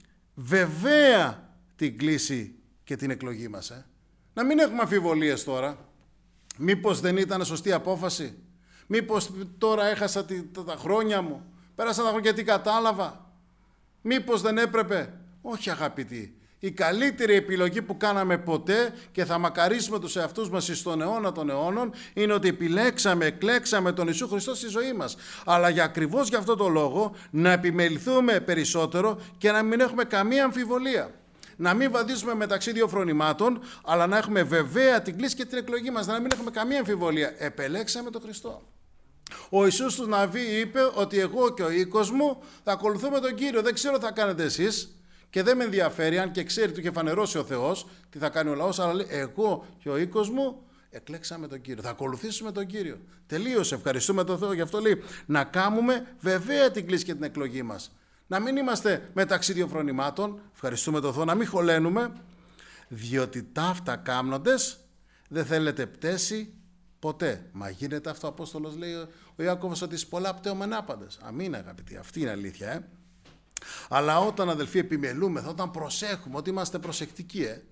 βεβαία την κλίση και την εκλογή μας. Να μην έχουμε αμφιβολίες τώρα. Μήπως δεν ήταν σωστή απόφαση. Μήπως τώρα έχασα τα χρόνια μου. Πέρασα τα χρόνια, τι κατάλαβα. Μήπως δεν έπρεπε. Όχι, αγαπητοί. Η καλύτερη επιλογή που κάναμε ποτέ, και θα μακαρίσουμε τους εαυτούς μας στον αιώνα των αιώνων, είναι ότι εκλέξαμε τον Ιησού Χριστό στη ζωή μας. Αλλά για ακριβώς για αυτό το λόγο να επιμεληθούμε περισσότερο και να μην έχουμε καμία αμφιβολία. Να μην βαδίζουμε μεταξύ δύο φρονημάτων, αλλά να έχουμε βεβαία την κλίση και την εκλογή μας. Να μην έχουμε καμία αμφιβολία. Επελέξαμε τον Χριστό. Ο Ιησούς του Ναβί είπε ότι εγώ και ο οίκος μου θα ακολουθούμε τον Κύριο. Δεν ξέρω τι θα κάνετε εσείς. Και δεν με ενδιαφέρει, αν και ξέρει, του είχε φανερώσει ο Θεός τι θα κάνει ο λαός, αλλά λέει, εγώ και ο οίκος μου εκλέξαμε τον Κύριο. Θα ακολουθήσουμε τον Κύριο. Τελείωσε. Ευχαριστούμε τον Θεό. Γι' αυτό λέει να κάνουμε βεβαία την κλίση και την εκλογή μας. Να μην είμαστε μεταξύ δύο φρονημάτων. Ευχαριστούμε τον Θεό. Να μην χωλένουμε, διότι ταύτα κάμνοντες δεν θέλετε πτέσει ποτέ. Μα γίνεται αυτό, ο Απόστολος λέει ο Ιάκωβος, ότι πολλά πτέωμεν άπαντες. Αμήν, αγαπητοί. Αυτή είναι αλήθεια, Αλλά όταν, αδελφοί, επιμελούμεθα, όταν προσέχουμε, ότι είμαστε προσεκτικοί,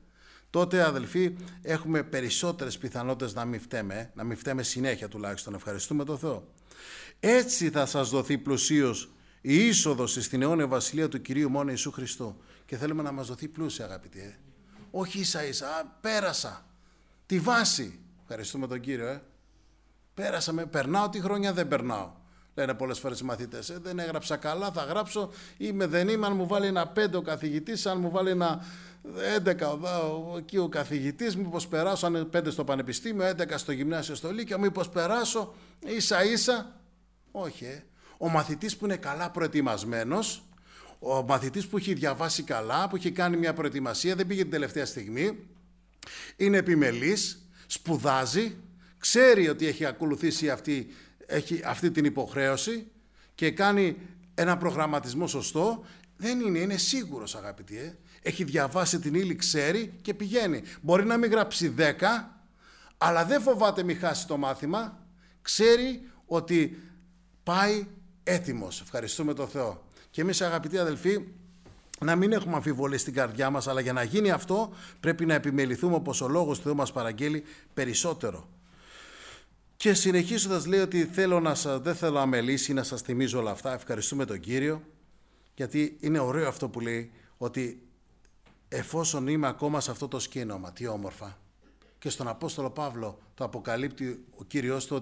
τότε αδελφοί έχουμε περισσότερες πιθανότητες να μην φταίμε, να μην φταίμε συνέχεια τουλάχιστον. Ευχαριστούμε τον Θεό. Έτσι θα σας δοθεί πλουσίως η είσοδος στην αιώνια βασιλεία του Κυρίου μόνο Ιησού Χριστού. Και θέλουμε να μας δοθεί πλούσια, αγαπητοί. Όχι ίσα ίσα, πέρασα τη βάση. Ευχαριστούμε τον Κύριο. Πέρασα, περνάω τη χρονιά, δεν περνάω. Λένε πολλές φορές οι μαθητές, δεν έγραψα καλά, θα γράψω, δεν είμαι, αν μου βάλει ένα 5 ο καθηγητής, αν μου βάλει ένα 11 εκεί ο καθηγητής, μήπως περάσω, αν είναι 5 στο πανεπιστήμιο, 11 στο γυμνάσιο, στο λύκειο, μήπως περάσω, ίσα ίσα. Όχι, ο μαθητής που είναι καλά προετοιμασμένος, ο μαθητής που έχει διαβάσει καλά, που έχει κάνει μια προετοιμασία, δεν πήγε την τελευταία στιγμή, είναι επιμελής, σπουδάζει, ξέρει ότι έχει ακολουθήσει αυτή την υποχρέωση και κάνει ένα προγραμματισμό σωστό, είναι σίγουρος, αγαπητοί. Έχει διαβάσει την ύλη, ξέρει και πηγαίνει. Μπορεί να μην γράψει 10, αλλά δεν φοβάται μη χάσει το μάθημα, ξέρει ότι πάει έτοιμος. Ευχαριστούμε τον Θεό. Και εμείς, αγαπητοί αδελφοί, να μην έχουμε αμφιβολίες στην καρδιά μας, αλλά για να γίνει αυτό πρέπει να επιμεληθούμε, όπως ο Λόγος του Θεού μας παραγγέλει, περισσότερο. Και συνεχίζοντας λέει ότι δεν θέλω αμελήσει να σας θυμίζω όλα αυτά. Ευχαριστούμε τον Κύριο, γιατί είναι ωραίο αυτό που λέει, ότι εφόσον είμαι ακόμα σε αυτό το σκήνομα, τι όμορφα. Και στον Απόστολο Παύλο το αποκαλύπτει ο Κύριος του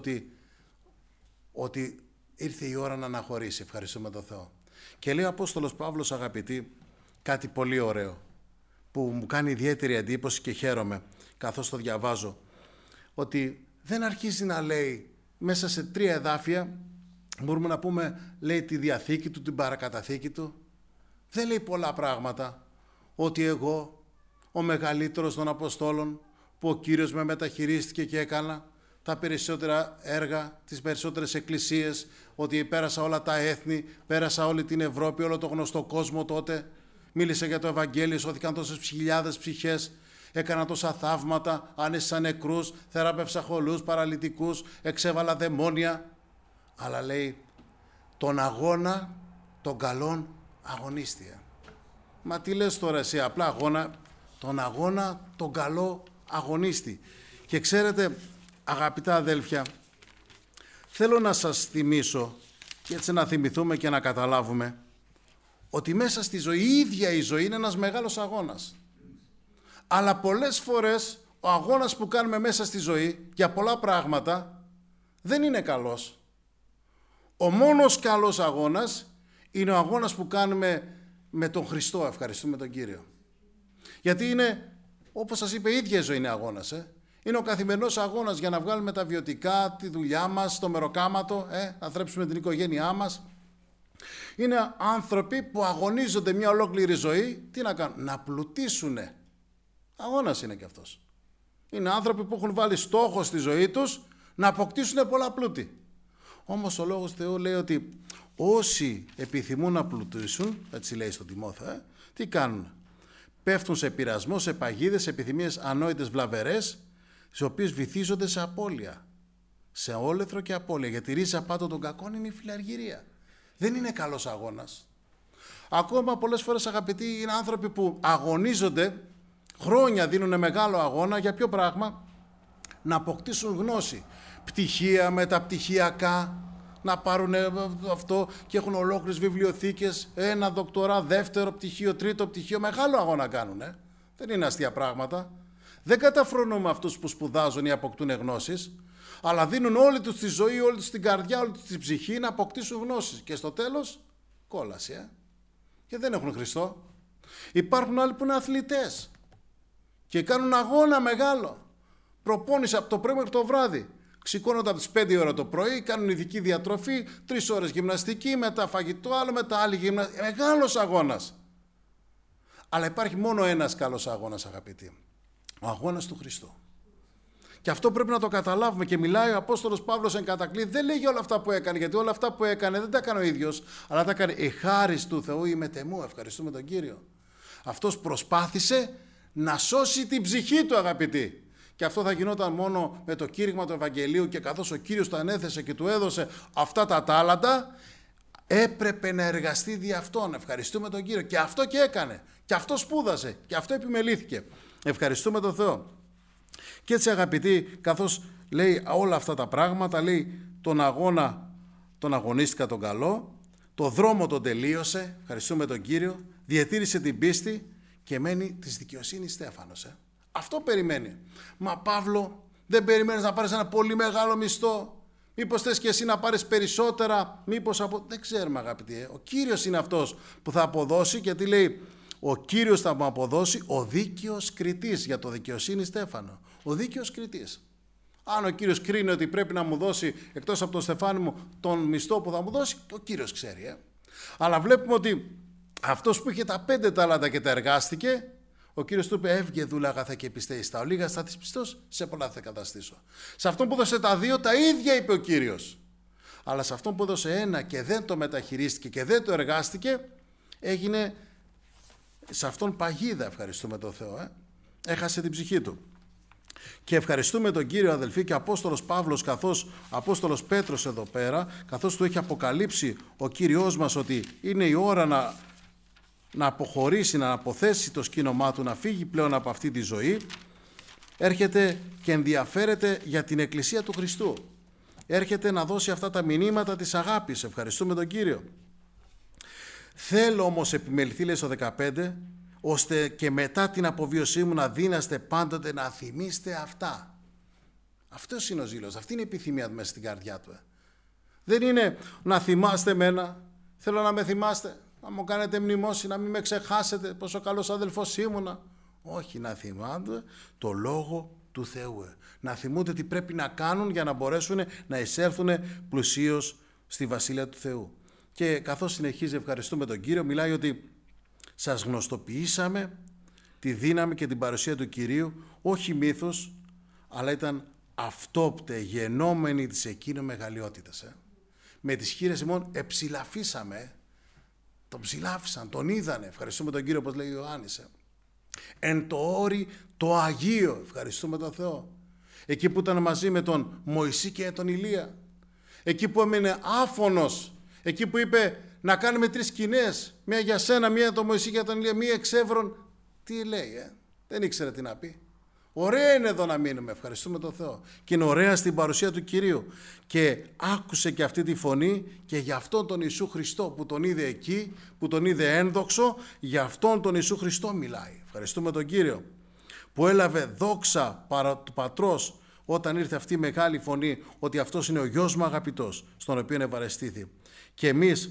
ότι ήρθε η ώρα να αναχωρήσει. Ευχαριστούμε τον Θεό. Και λέει ο Απόστολος Παύλος, αγαπητοί, κάτι πολύ ωραίο που μου κάνει ιδιαίτερη εντύπωση και χαίρομαι καθώς το διαβάζω, ότι δεν αρχίζει να λέει μέσα σε 3 εδάφια, μπορούμε να πούμε, λέει τη διαθήκη του, την παρακαταθήκη του. Δεν λέει πολλά πράγματα, ότι εγώ, ο μεγαλύτερος των Αποστόλων, που ο Κύριος με μεταχειρίστηκε και έκανα τα περισσότερα έργα, τις περισσότερες εκκλησίες, ότι πέρασα όλα τα έθνη, πέρασα όλη την Ευρώπη, όλο το γνωστό κόσμο τότε, μίλησε για το Ευαγγέλιο, σώθηκαν τόσες χιλιάδες ψυχές, έκανα τόσα θαύματα, άνεσα νεκρούς, θεράπευσα χολούς, παραλυτικούς, εξέβαλα δαιμόνια. Αλλά λέει, τον αγώνα, τον καλόν αγωνίστια. Μα τι λες τώρα εσύ, απλά αγώνα, τον αγώνα, τον καλό αγωνίστη. Και ξέρετε, αγαπητά αδέλφια, θέλω να σας θυμίσω, και έτσι να θυμηθούμε και να καταλάβουμε, ότι μέσα στη ζωή, η ίδια η ζωή είναι ένας μεγάλος αγώνας. Αλλά πολλές φορές ο αγώνας που κάνουμε μέσα στη ζωή για πολλά πράγματα δεν είναι καλός. Ο μόνος καλός αγώνας είναι ο αγώνας που κάνουμε με τον Χριστό. Ευχαριστούμε τον Κύριο. Γιατί είναι, όπως σας είπε, η ίδια η ζωή είναι αγώνας. Είναι ο καθημερινός αγώνας για να βγάλουμε τα βιωτικά, τη δουλειά μας, το μεροκάματο, να θρέψουμε την οικογένειά μας. Είναι άνθρωποι που αγωνίζονται μια ολόκληρη ζωή. Τι να κάνουν? Να πλουτίσουνε. Αγώνας είναι και αυτός. Είναι άνθρωποι που έχουν βάλει στόχο στη ζωή τους να αποκτήσουν πολλά πλούτη. Όμως ο Λόγος του Θεού λέει ότι όσοι επιθυμούν να πλουτίσουν, έτσι λέει στον Τιμόθεο, τι κάνουν? Πέφτουν σε πειρασμό, σε παγίδες, σε επιθυμίες ανόητες βλαβερές, στις οποίες βυθίζονται σε απώλεια. Σε όλεθρο και απώλεια. Γιατί η ρίζα πάντων των κακών είναι η φιλαργυρία. Δεν είναι καλός αγώνας. Ακόμα πολλές φορές, αγαπητοί, είναι άνθρωποι που αγωνίζονται, χρόνια δίνουν μεγάλο αγώνα, για ποιο πράγμα? Να αποκτήσουν γνώση. Πτυχία, μεταπτυχιακά, να πάρουν αυτό και έχουν ολόκληρες βιβλιοθήκες, ένα δοκτορά, δεύτερο πτυχίο, τρίτο πτυχίο, μεγάλο αγώνα κάνουν. Δεν είναι αστεία πράγματα. Δεν καταφρονούμε αυτούς που σπουδάζουν ή αποκτούν γνώσεις, αλλά δίνουν όλη τους τη ζωή, όλη τους την καρδιά, όλη τους την ψυχή να αποκτήσουν γνώσεις. Και στο τέλος, κόλαση, και δεν έχουν Χριστό. Υπάρχουν άλλοι που είναι αθλητές και κάνουν αγώνα μεγάλο. Προπόνηση από το πρωί μέχρι το βράδυ. Ξηκώνονται από τις 5 ώρα το πρωί, κάνουν ειδική διατροφή, 3 ώρες γυμναστική, μετά φαγητό άλλο, μετά άλλη γυμναστική. Μεγάλος αγώνας. Αλλά υπάρχει μόνο ένας καλός αγώνας, αγαπητοί. Ο αγώνας του Χριστού. Και αυτό πρέπει να το καταλάβουμε, και μιλάει ο Απόστολος Παύλος εν κατακλείδη. Δεν λέγει όλα αυτά που έκανε, γιατί όλα αυτά που έκανε δεν τα έκανε ο ίδιος, αλλά τα έκανε η χάρις του Θεού, η μετεμού. Ευχαριστούμε τον Κύριο. Αυτός προσπάθησε να σώσει την ψυχή του, αγαπητοί. Και αυτό θα γινόταν μόνο με το κήρυγμα του Ευαγγελίου, και καθώς ο Κύριος το ανέθεσε και του έδωσε αυτά τα τάλαντα, έπρεπε να εργαστεί δι' αυτόν. Ευχαριστούμε τον Κύριο. Και αυτό και έκανε. Και αυτό σπούδασε. Και αυτό επιμελήθηκε. Ευχαριστούμε τον Θεό. Και έτσι αγαπητοί, καθώς λέει όλα αυτά τα πράγματα, λέει τον αγώνα τον αγωνίστηκα τον καλό, το δρόμο τον τελείωσε, ευχαριστούμε τον Κύριο, διατήρησε την πίστη και μένει της δικαιοσύνης στέφανος. Αυτό περιμένει. Μα Παύλο, δεν περιμένεις να πάρεις ένα πολύ μεγάλο μισθό? Μήπως θες και εσύ να πάρεις περισσότερα? Δεν ξέρουμε αγαπητοί. Ο Κύριος είναι αυτός που θα αποδώσει, και τι λέει? Ο Κύριος θα μου αποδώσει, ο δίκαιος κριτής, για το δικαιοσύνη στέφανο. Ο δίκαιος κριτής. Αν ο Κύριος κρίνει ότι πρέπει να μου δώσει, εκτός από τον στεφάνι μου, τον μισθό που θα μου δώσει, ο Κύριος ξέρει. Αλλά βλέπουμε ότι αυτός που είχε τα 5 τάλαντα και τα εργάστηκε, ο Κύριος του είπε: έβγε δούλα αγαθά και πιστέη, στα ολίγα στάθης πιστός, σε πολλά θα καταστήσω. Σε αυτόν που έδωσε τα 2, τα ίδια είπε ο Κύριος. Αλλά σε αυτόν που έδωσε 1 και δεν το μεταχειρίστηκε και δεν το εργάστηκε, έγινε σε αυτόν παγίδα, ευχαριστούμε τον Θεό. Έχασε την ψυχή του. Και ευχαριστούμε τον Κύριο, αδελφοί, και ο Απόστολος Παύλος, καθώς ο Απόστολος Πέτρος εδώ πέρα, καθώς του έχει αποκαλύψει ο Κύριος μας ότι είναι η ώρα να αποχωρήσει, να αποθέσει το σκήνομά του, να φύγει πλέον από αυτή τη ζωή, έρχεται και ενδιαφέρεται για την Εκκλησία του Χριστού. Έρχεται να δώσει αυτά τα μηνύματα της αγάπης. Ευχαριστούμε τον Κύριο. Θέλω όμως, επιμεληθεί, λέει στο 15, ώστε και μετά την αποβίωσή μου να δίναστε πάντοτε να θυμίστε αυτά. Αυτός είναι ο ζήλος, αυτή είναι η επιθυμία του μέσα στην καρδιά του. Δεν είναι να θυμάστε εμένα, θέλω να με θυμάστε, να μου κάνετε μνημόσυνη, να μην με ξεχάσετε πόσο καλός αδελφός ήμουνα. Όχι, να θυμάται το Λόγο του Θεού. Να θυμούνται τι πρέπει να κάνουν για να μπορέσουν να εισέλθουν πλουσίως στη Βασιλεία του Θεού. Και καθώς συνεχίζει, ευχαριστούμε τον Κύριο, μιλάει ότι σας γνωστοποιήσαμε τη δύναμη και την παρουσία του Κυρίου, όχι μύθος, αλλά ήταν αυτόπτε γενόμενη της εκείνου μεγαλειότητας. Με τις χείλες ημών εψηλαφίσαμε, τον ψηλάφισαν, τον είδανε, ευχαριστούμε τον Κύριο, όπως λέει ο Ιωάννης. Εν το όρι το Αγίο, ευχαριστούμε τον Θεό. Εκεί που ήταν μαζί με τον Μωυσή και τον Ηλία, εκεί που έμεινε άφωνος, εκεί που είπε να κάνουμε 3 σκηνές, μία για σένα, μία για τον Μωυσή και για τον Ηλία, μία εξεύρων. Τι λέει, δεν ήξερε τι να πει. Ωραία είναι εδώ να μείνουμε, ευχαριστούμε τον Θεό. Και είναι ωραία στην παρουσία του Κυρίου. Και άκουσε και αυτή τη φωνή, και για αυτόν τον Ιησού Χριστό που τον είδε εκεί, που τον είδε ένδοξο, για αυτόν τον Ιησού Χριστό μιλάει. Ευχαριστούμε τον Κύριο. Που έλαβε δόξα παρά του Πατρός όταν ήρθε αυτή η μεγάλη φωνή, ότι αυτός είναι ο γιος μου αγαπητός, στον οποίο ευαρεστήθη. Και εμείς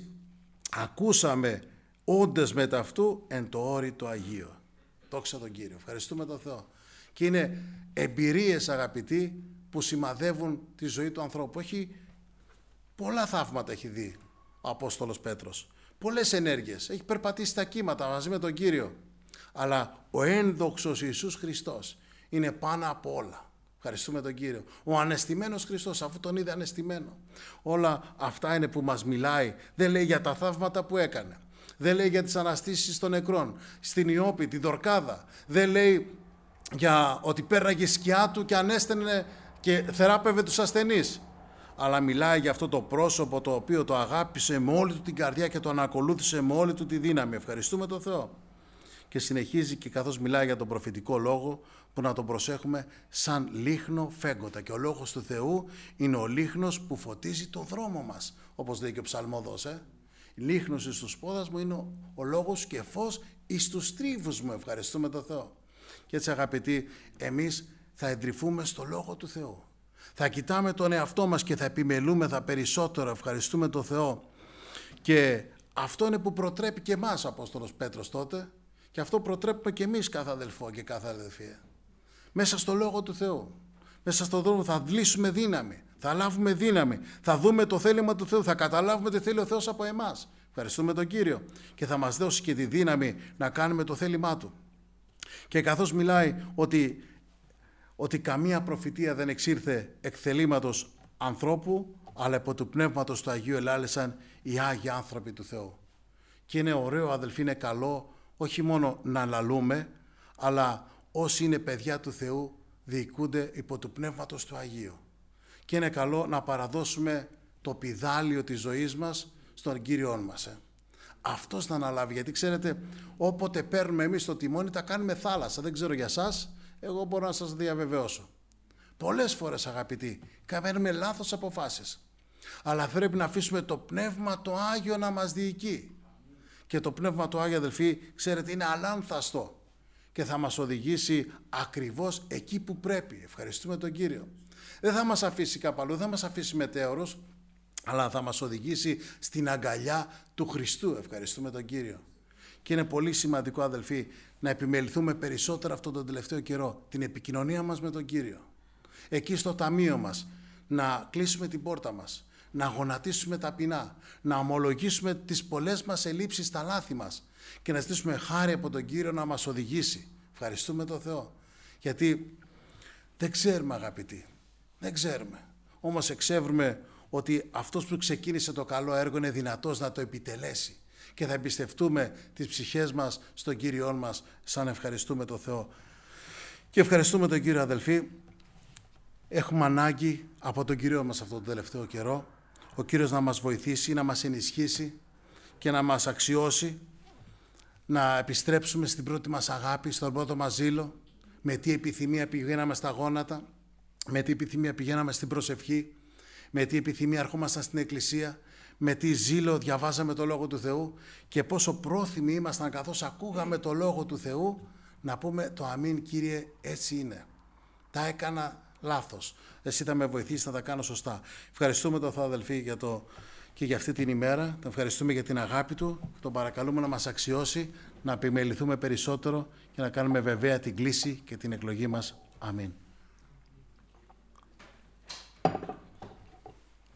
ακούσαμε όντες μετά αυτού εν το όρι το Αγίο. Δόξα τον Κύριο. Ευχαριστούμε τον Θεό. Και είναι εμπειρίες, αγαπητοί, που σημαδεύουν τη ζωή του ανθρώπου. Έχει πολλά θαύματα, έχει δει ο Απόστολος Πέτρος. Πολλές ενέργειες. Έχει περπατήσει στα κύματα μαζί με τον Κύριο. Αλλά ο ένδοξος Ιησούς Χριστός είναι πάνω από όλα. Ευχαριστούμε τον Κύριο. Ο ανεστημένος Χριστός, αφού τον είδε ανεστημένο. Όλα αυτά είναι που μας μιλάει. Δεν λέει για τα θαύματα που έκανε. Δεν λέει για τις αναστήσεις των νεκρών. Στην Ιώπη, τη Δορκάδα. Δεν λέει για ότι πέραγε σκιά του και ανέστενε και θεράπευε τους ασθενείς. Αλλά μιλάει για αυτό το πρόσωπο το οποίο το αγάπησε με όλη του την καρδιά και το ανακολούθησε με όλη του τη δύναμη. Ευχαριστούμε τον Θεό. Και συνεχίζει, και καθώς μιλάει για τον προφητικό λόγο, που να τον προσέχουμε σαν λίχνο φέγγοντα. Και ο λόγος του Θεού είναι ο λίχνος που φωτίζει το δρόμο μας, όπως λέει και ο ψαλμοδός. Λίχνος εις τους πόδας μου είναι ο λόγος και φως εις τους τρίβους μου. Ευχαριστούμε τον Θεό. Και έτσι, αγαπητοί, εμείς θα εντρυφούμε στο Λόγο του Θεού. Θα κοιτάμε τον εαυτό μας και θα επιμελούμεθα περισσότερο. Ευχαριστούμε τον Θεό. Και αυτό είναι που προτρέπει και εμάς ο Απόστολος Πέτρος τότε, και αυτό προτρέπουμε και εμείς κάθε αδελφό και κάθε αδελφία. Μέσα στο Λόγο του Θεού, μέσα στον δρόμο θα αντλήσουμε δύναμη, θα λάβουμε δύναμη, θα δούμε το θέλημα του Θεού, θα καταλάβουμε τι θέλει ο Θεός από εμάς. Ευχαριστούμε τον Κύριο, και θα μας δώσει και τη δύναμη να κάνουμε το θέλημά Του. Και καθώς μιλάει ότι καμία προφητεία δεν εξήρθε εκ θελήματος ανθρώπου, αλλά από του Πνεύματος του Αγίου ελάλησαν οι Άγιοι άνθρωποι του Θεού. Και είναι ωραίο, αδελφοί, είναι καλό όχι μόνο να λαλούμε, αλλά όσοι είναι παιδιά του Θεού διοικούνται υπό του Πνεύματος του Αγίου. Και είναι καλό να παραδώσουμε το πηδάλιο της ζωής μας στον Κύριό μας. αυτός να αναλάβει. Γιατί ξέρετε, όποτε παίρνουμε εμείς το τιμόνι, τα κάνουμε θάλασσα. Δεν ξέρω για σας, εγώ μπορώ να σας διαβεβαιώσω. Πολλές φορές, αγαπητοί, κάνουμε λάθος αποφάσεις. Αλλά πρέπει να αφήσουμε το Πνεύμα το Άγιο να μας διοικεί. Και το Πνεύμα το Άγιο, αδελφοί, ξέρετε, είναι αλάνθαστο και θα μας οδηγήσει ακριβώς εκεί που πρέπει. Ευχαριστούμε τον Κύριο. Δεν θα μας αφήσει κάπου αλλού, δεν θα μας αφήσει μετέωρος, αλλά θα μας οδηγήσει στην αγκαλιά του Χριστού. Ευχαριστούμε τον Κύριο. Και είναι πολύ σημαντικό, αδελφοί, να επιμεληθούμε περισσότερο αυτόν τον τελευταίο καιρό την επικοινωνία μας με τον Κύριο. Εκεί στο ταμείο μας να κλείσουμε την πόρτα μας, να γονατίσουμε ταπεινά, να ομολογήσουμε τις πολλές μας ελλείψεις, τα λάθη μας και να ζητήσουμε χάρη από τον Κύριο να μας οδηγήσει. Ευχαριστούμε τον Θεό. Γιατί δεν ξέρουμε, αγαπητοί, δεν ξέρουμε. Όμως εξεύρουμε ότι αυτός που ξεκίνησε το καλό έργο είναι δυνατός να το επιτελέσει και θα εμπιστευτούμε τις ψυχές μας στον Κύριό μας σαν ευχαριστούμε τον Θεό. Και ευχαριστούμε τον Κύριο, αδελφοί. Έχουμε ανάγκη από τον Κύριο μας αυτόν τον τελευταίο καιρό, ο Κύριος να μας βοηθήσει, να μας ενισχύσει και να μας αξιώσει, να επιστρέψουμε στην πρώτη μας αγάπη, στον πρώτο μας ζήλο, με τι επιθυμία πηγαίναμε στα γόνατα, με τι επιθυμία πηγαίναμε στην προσευχή, με τι επιθυμία ερχόμασταν στην Εκκλησία, με τι ζήλο διαβάζαμε το Λόγο του Θεού και πόσο πρόθυμοι ήμασταν καθώς ακούγαμε το Λόγο του Θεού να πούμε το αμήν, Κύριε, έτσι είναι. Τα έκανα λάθος. Εσύ θα με βοηθήσεις να τα κάνω σωστά. Ευχαριστούμε τον Θεό, αδελφοί, και για αυτή την ημέρα. Τον ευχαριστούμε για την αγάπη Του. Τον παρακαλούμε να μας αξιώσει, να επιμεληθούμε περισσότερο και να κάνουμε βεβαία την κλήση και την εκλογή μας. Αμήν.